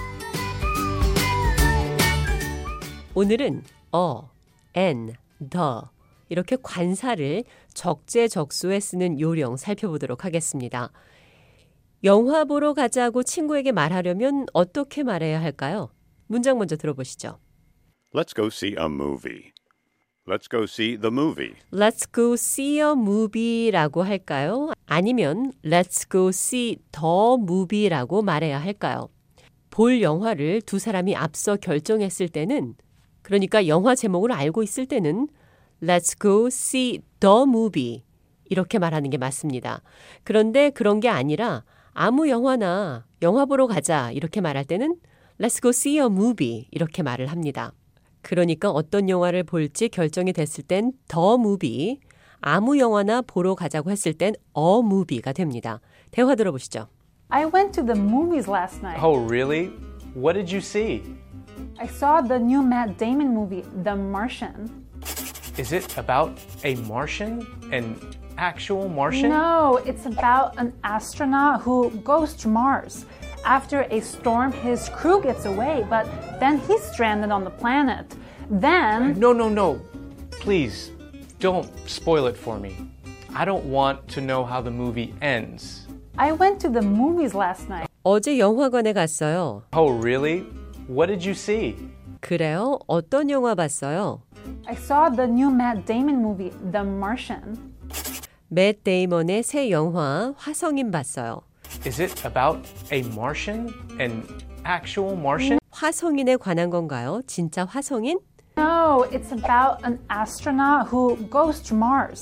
오늘은 and, the 이렇게 관사를 적재적소에 쓰는 요령 살펴보도록 하겠습니다. 영화 보러 가자고 친구에게 말하려면 어떻게 말해야 할까요? 문장 먼저 들어보시죠.
Let's go see a movie. Let's go see the movie.
Let's go see a movie라고 할까요? 아니면 Let's go see the movie라고 말해야 할까요? 볼 영화를 두 사람이 앞서 결정했을 때는, 그러니까 영화 제목을 알고 있을 때는 Let's go see the movie 이렇게 말하는 게 맞습니다. 그런데 그런 게 아니라 아무 영화나 영화 보러 가자 이렇게 말할 때는 Let's go see a movie 이렇게 말을 합니다. 그러니까 어떤 영화를 볼지 결정이 됐을 땐 the movie, 아무 영화나 보러 가자고 했을 땐 a movie가 됩니다. 대화 들어보시죠.
I went to the movies last night.
Oh, really? What did you see?
I saw the new Matt Damon movie, The Martian.
Is it about a Martian? An actual Martian?
No, it's about an astronaut who goes to Mars. After a storm, his crew gets away, but then he's stranded on the planet. Then...
No. Please, don't spoil it for me. I don't want to know how the movie ends.
I went to the movies last night.
어제 영화관에 갔어요.
Oh, really? What did you see?
그래요? 어떤 영화 봤어요?
I saw the new Matt Damon movie, The Martian.
맷 데이먼의 새 영화 화성인 봤어요.
Is it about a Martian? An actual Martian?
화성인에 관한 건가요? 진짜 화성인?
No, it's about an astronaut who goes to Mars.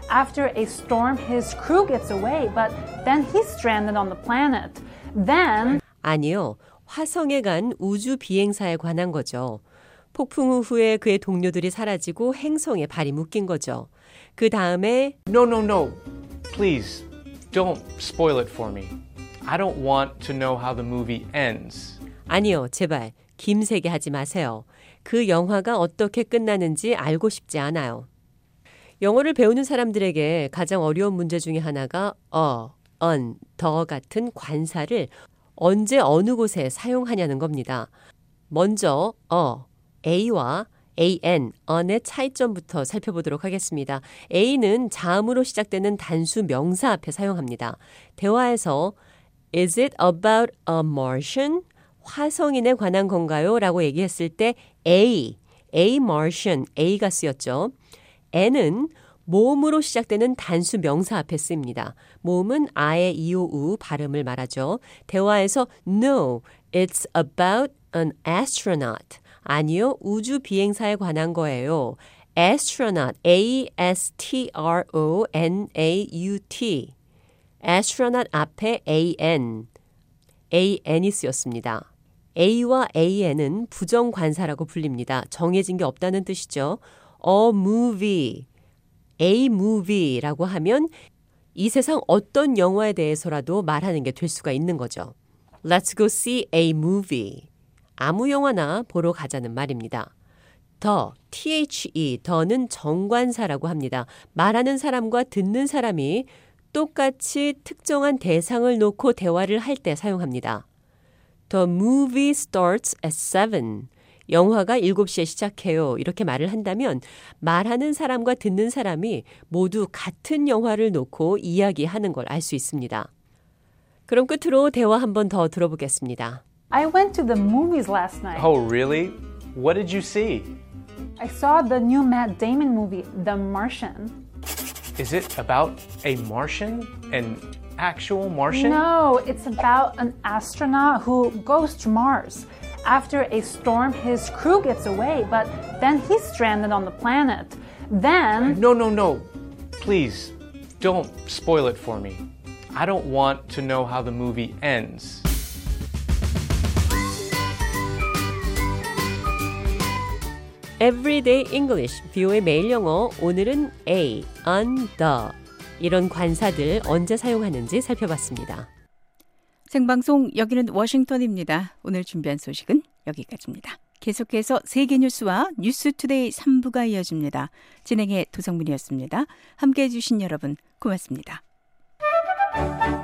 After a storm, his crew gets away, but then he's stranded on the planet. Then
아니요. 화성에 간 우주 비행사에 관한 거죠. 폭풍 후에 그의 동료들이 사라지고 행성에 발이 묶인 거죠. 그 다음에
No. Please, don't spoil it for me. I don't want to know how the movie ends.
아니요. 제발 김세게 하지 마세요. 그 영화가 어떻게 끝나는지 알고 싶지 않아요. 영어를 배우는 사람들에게 가장 어려운 문제 중에 하나가 더 같은 관사를 언제 어느 곳에 사용하냐는 겁니다. 먼저 A와 an, on의 차이점부터 살펴보도록 하겠습니다. A는 자음으로 시작되는 단수 명사 앞에 사용합니다. 대화에서 Is it about a Martian? 화성인에 관한 건가요? 라고 얘기했을 때 A Martian, A가 쓰였죠. N은 모음으로 시작되는 단수 명사 앞에 쓰입니다. 모음은 아에 이오우 발음을 말하죠. 대화에서 No, it's about an astronaut. 아니요, 우주 비행사에 관한 거예요. astronaut, A-S-T-R-O-N-A-U-T. astronaut 앞에 an이 쓰였습니다. A와 AN은 부정관사라고 불립니다. 정해진 게 없다는 뜻이죠. A movie라고 하면 이 세상 어떤 영화에 대해서라도 말하는 게 될 수가 있는 거죠. Let's go see a movie. 아무 영화나 보러 가자는 말입니다. 더는 정관사라고 합니다. 말하는 사람과 듣는 사람이 똑같이 특정한 대상을 놓고 대화를 할 때 사용합니다. The movie starts at 7. 영화가 7시에 시작해요. 이렇게 말을 한다면 말하는 사람과 듣는 사람이 모두 같은 영화를 놓고 이야기하는 걸 알 수 있습니다. 그럼 끝으로 대화 한 번 더 들어보겠습니다.
I went to the movies last night.
Oh, really? What did you see?
I saw the new Matt Damon movie, The Martian.
Is it about a Martian? An actual Martian?
No, it's about an astronaut who goes to Mars. After a storm, his crew gets away, but then he's stranded on the planet. Then
No. Please, don't spoil it for me. I don't want to know how the movie ends.
Everyday English, 뷰의 매일 영어. 오늘은 a, on, the 이런 관사들 언제 사용하는지 살펴봤습니다.
생방송 여기는 워싱턴입니다. 오늘 준비한 소식은 여기까지입니다. 계속해서 세계 뉴스와 뉴스투데이 3부가 이어집니다. 진행의 도성문이었습니다. 함께해 주신 여러분 고맙습니다.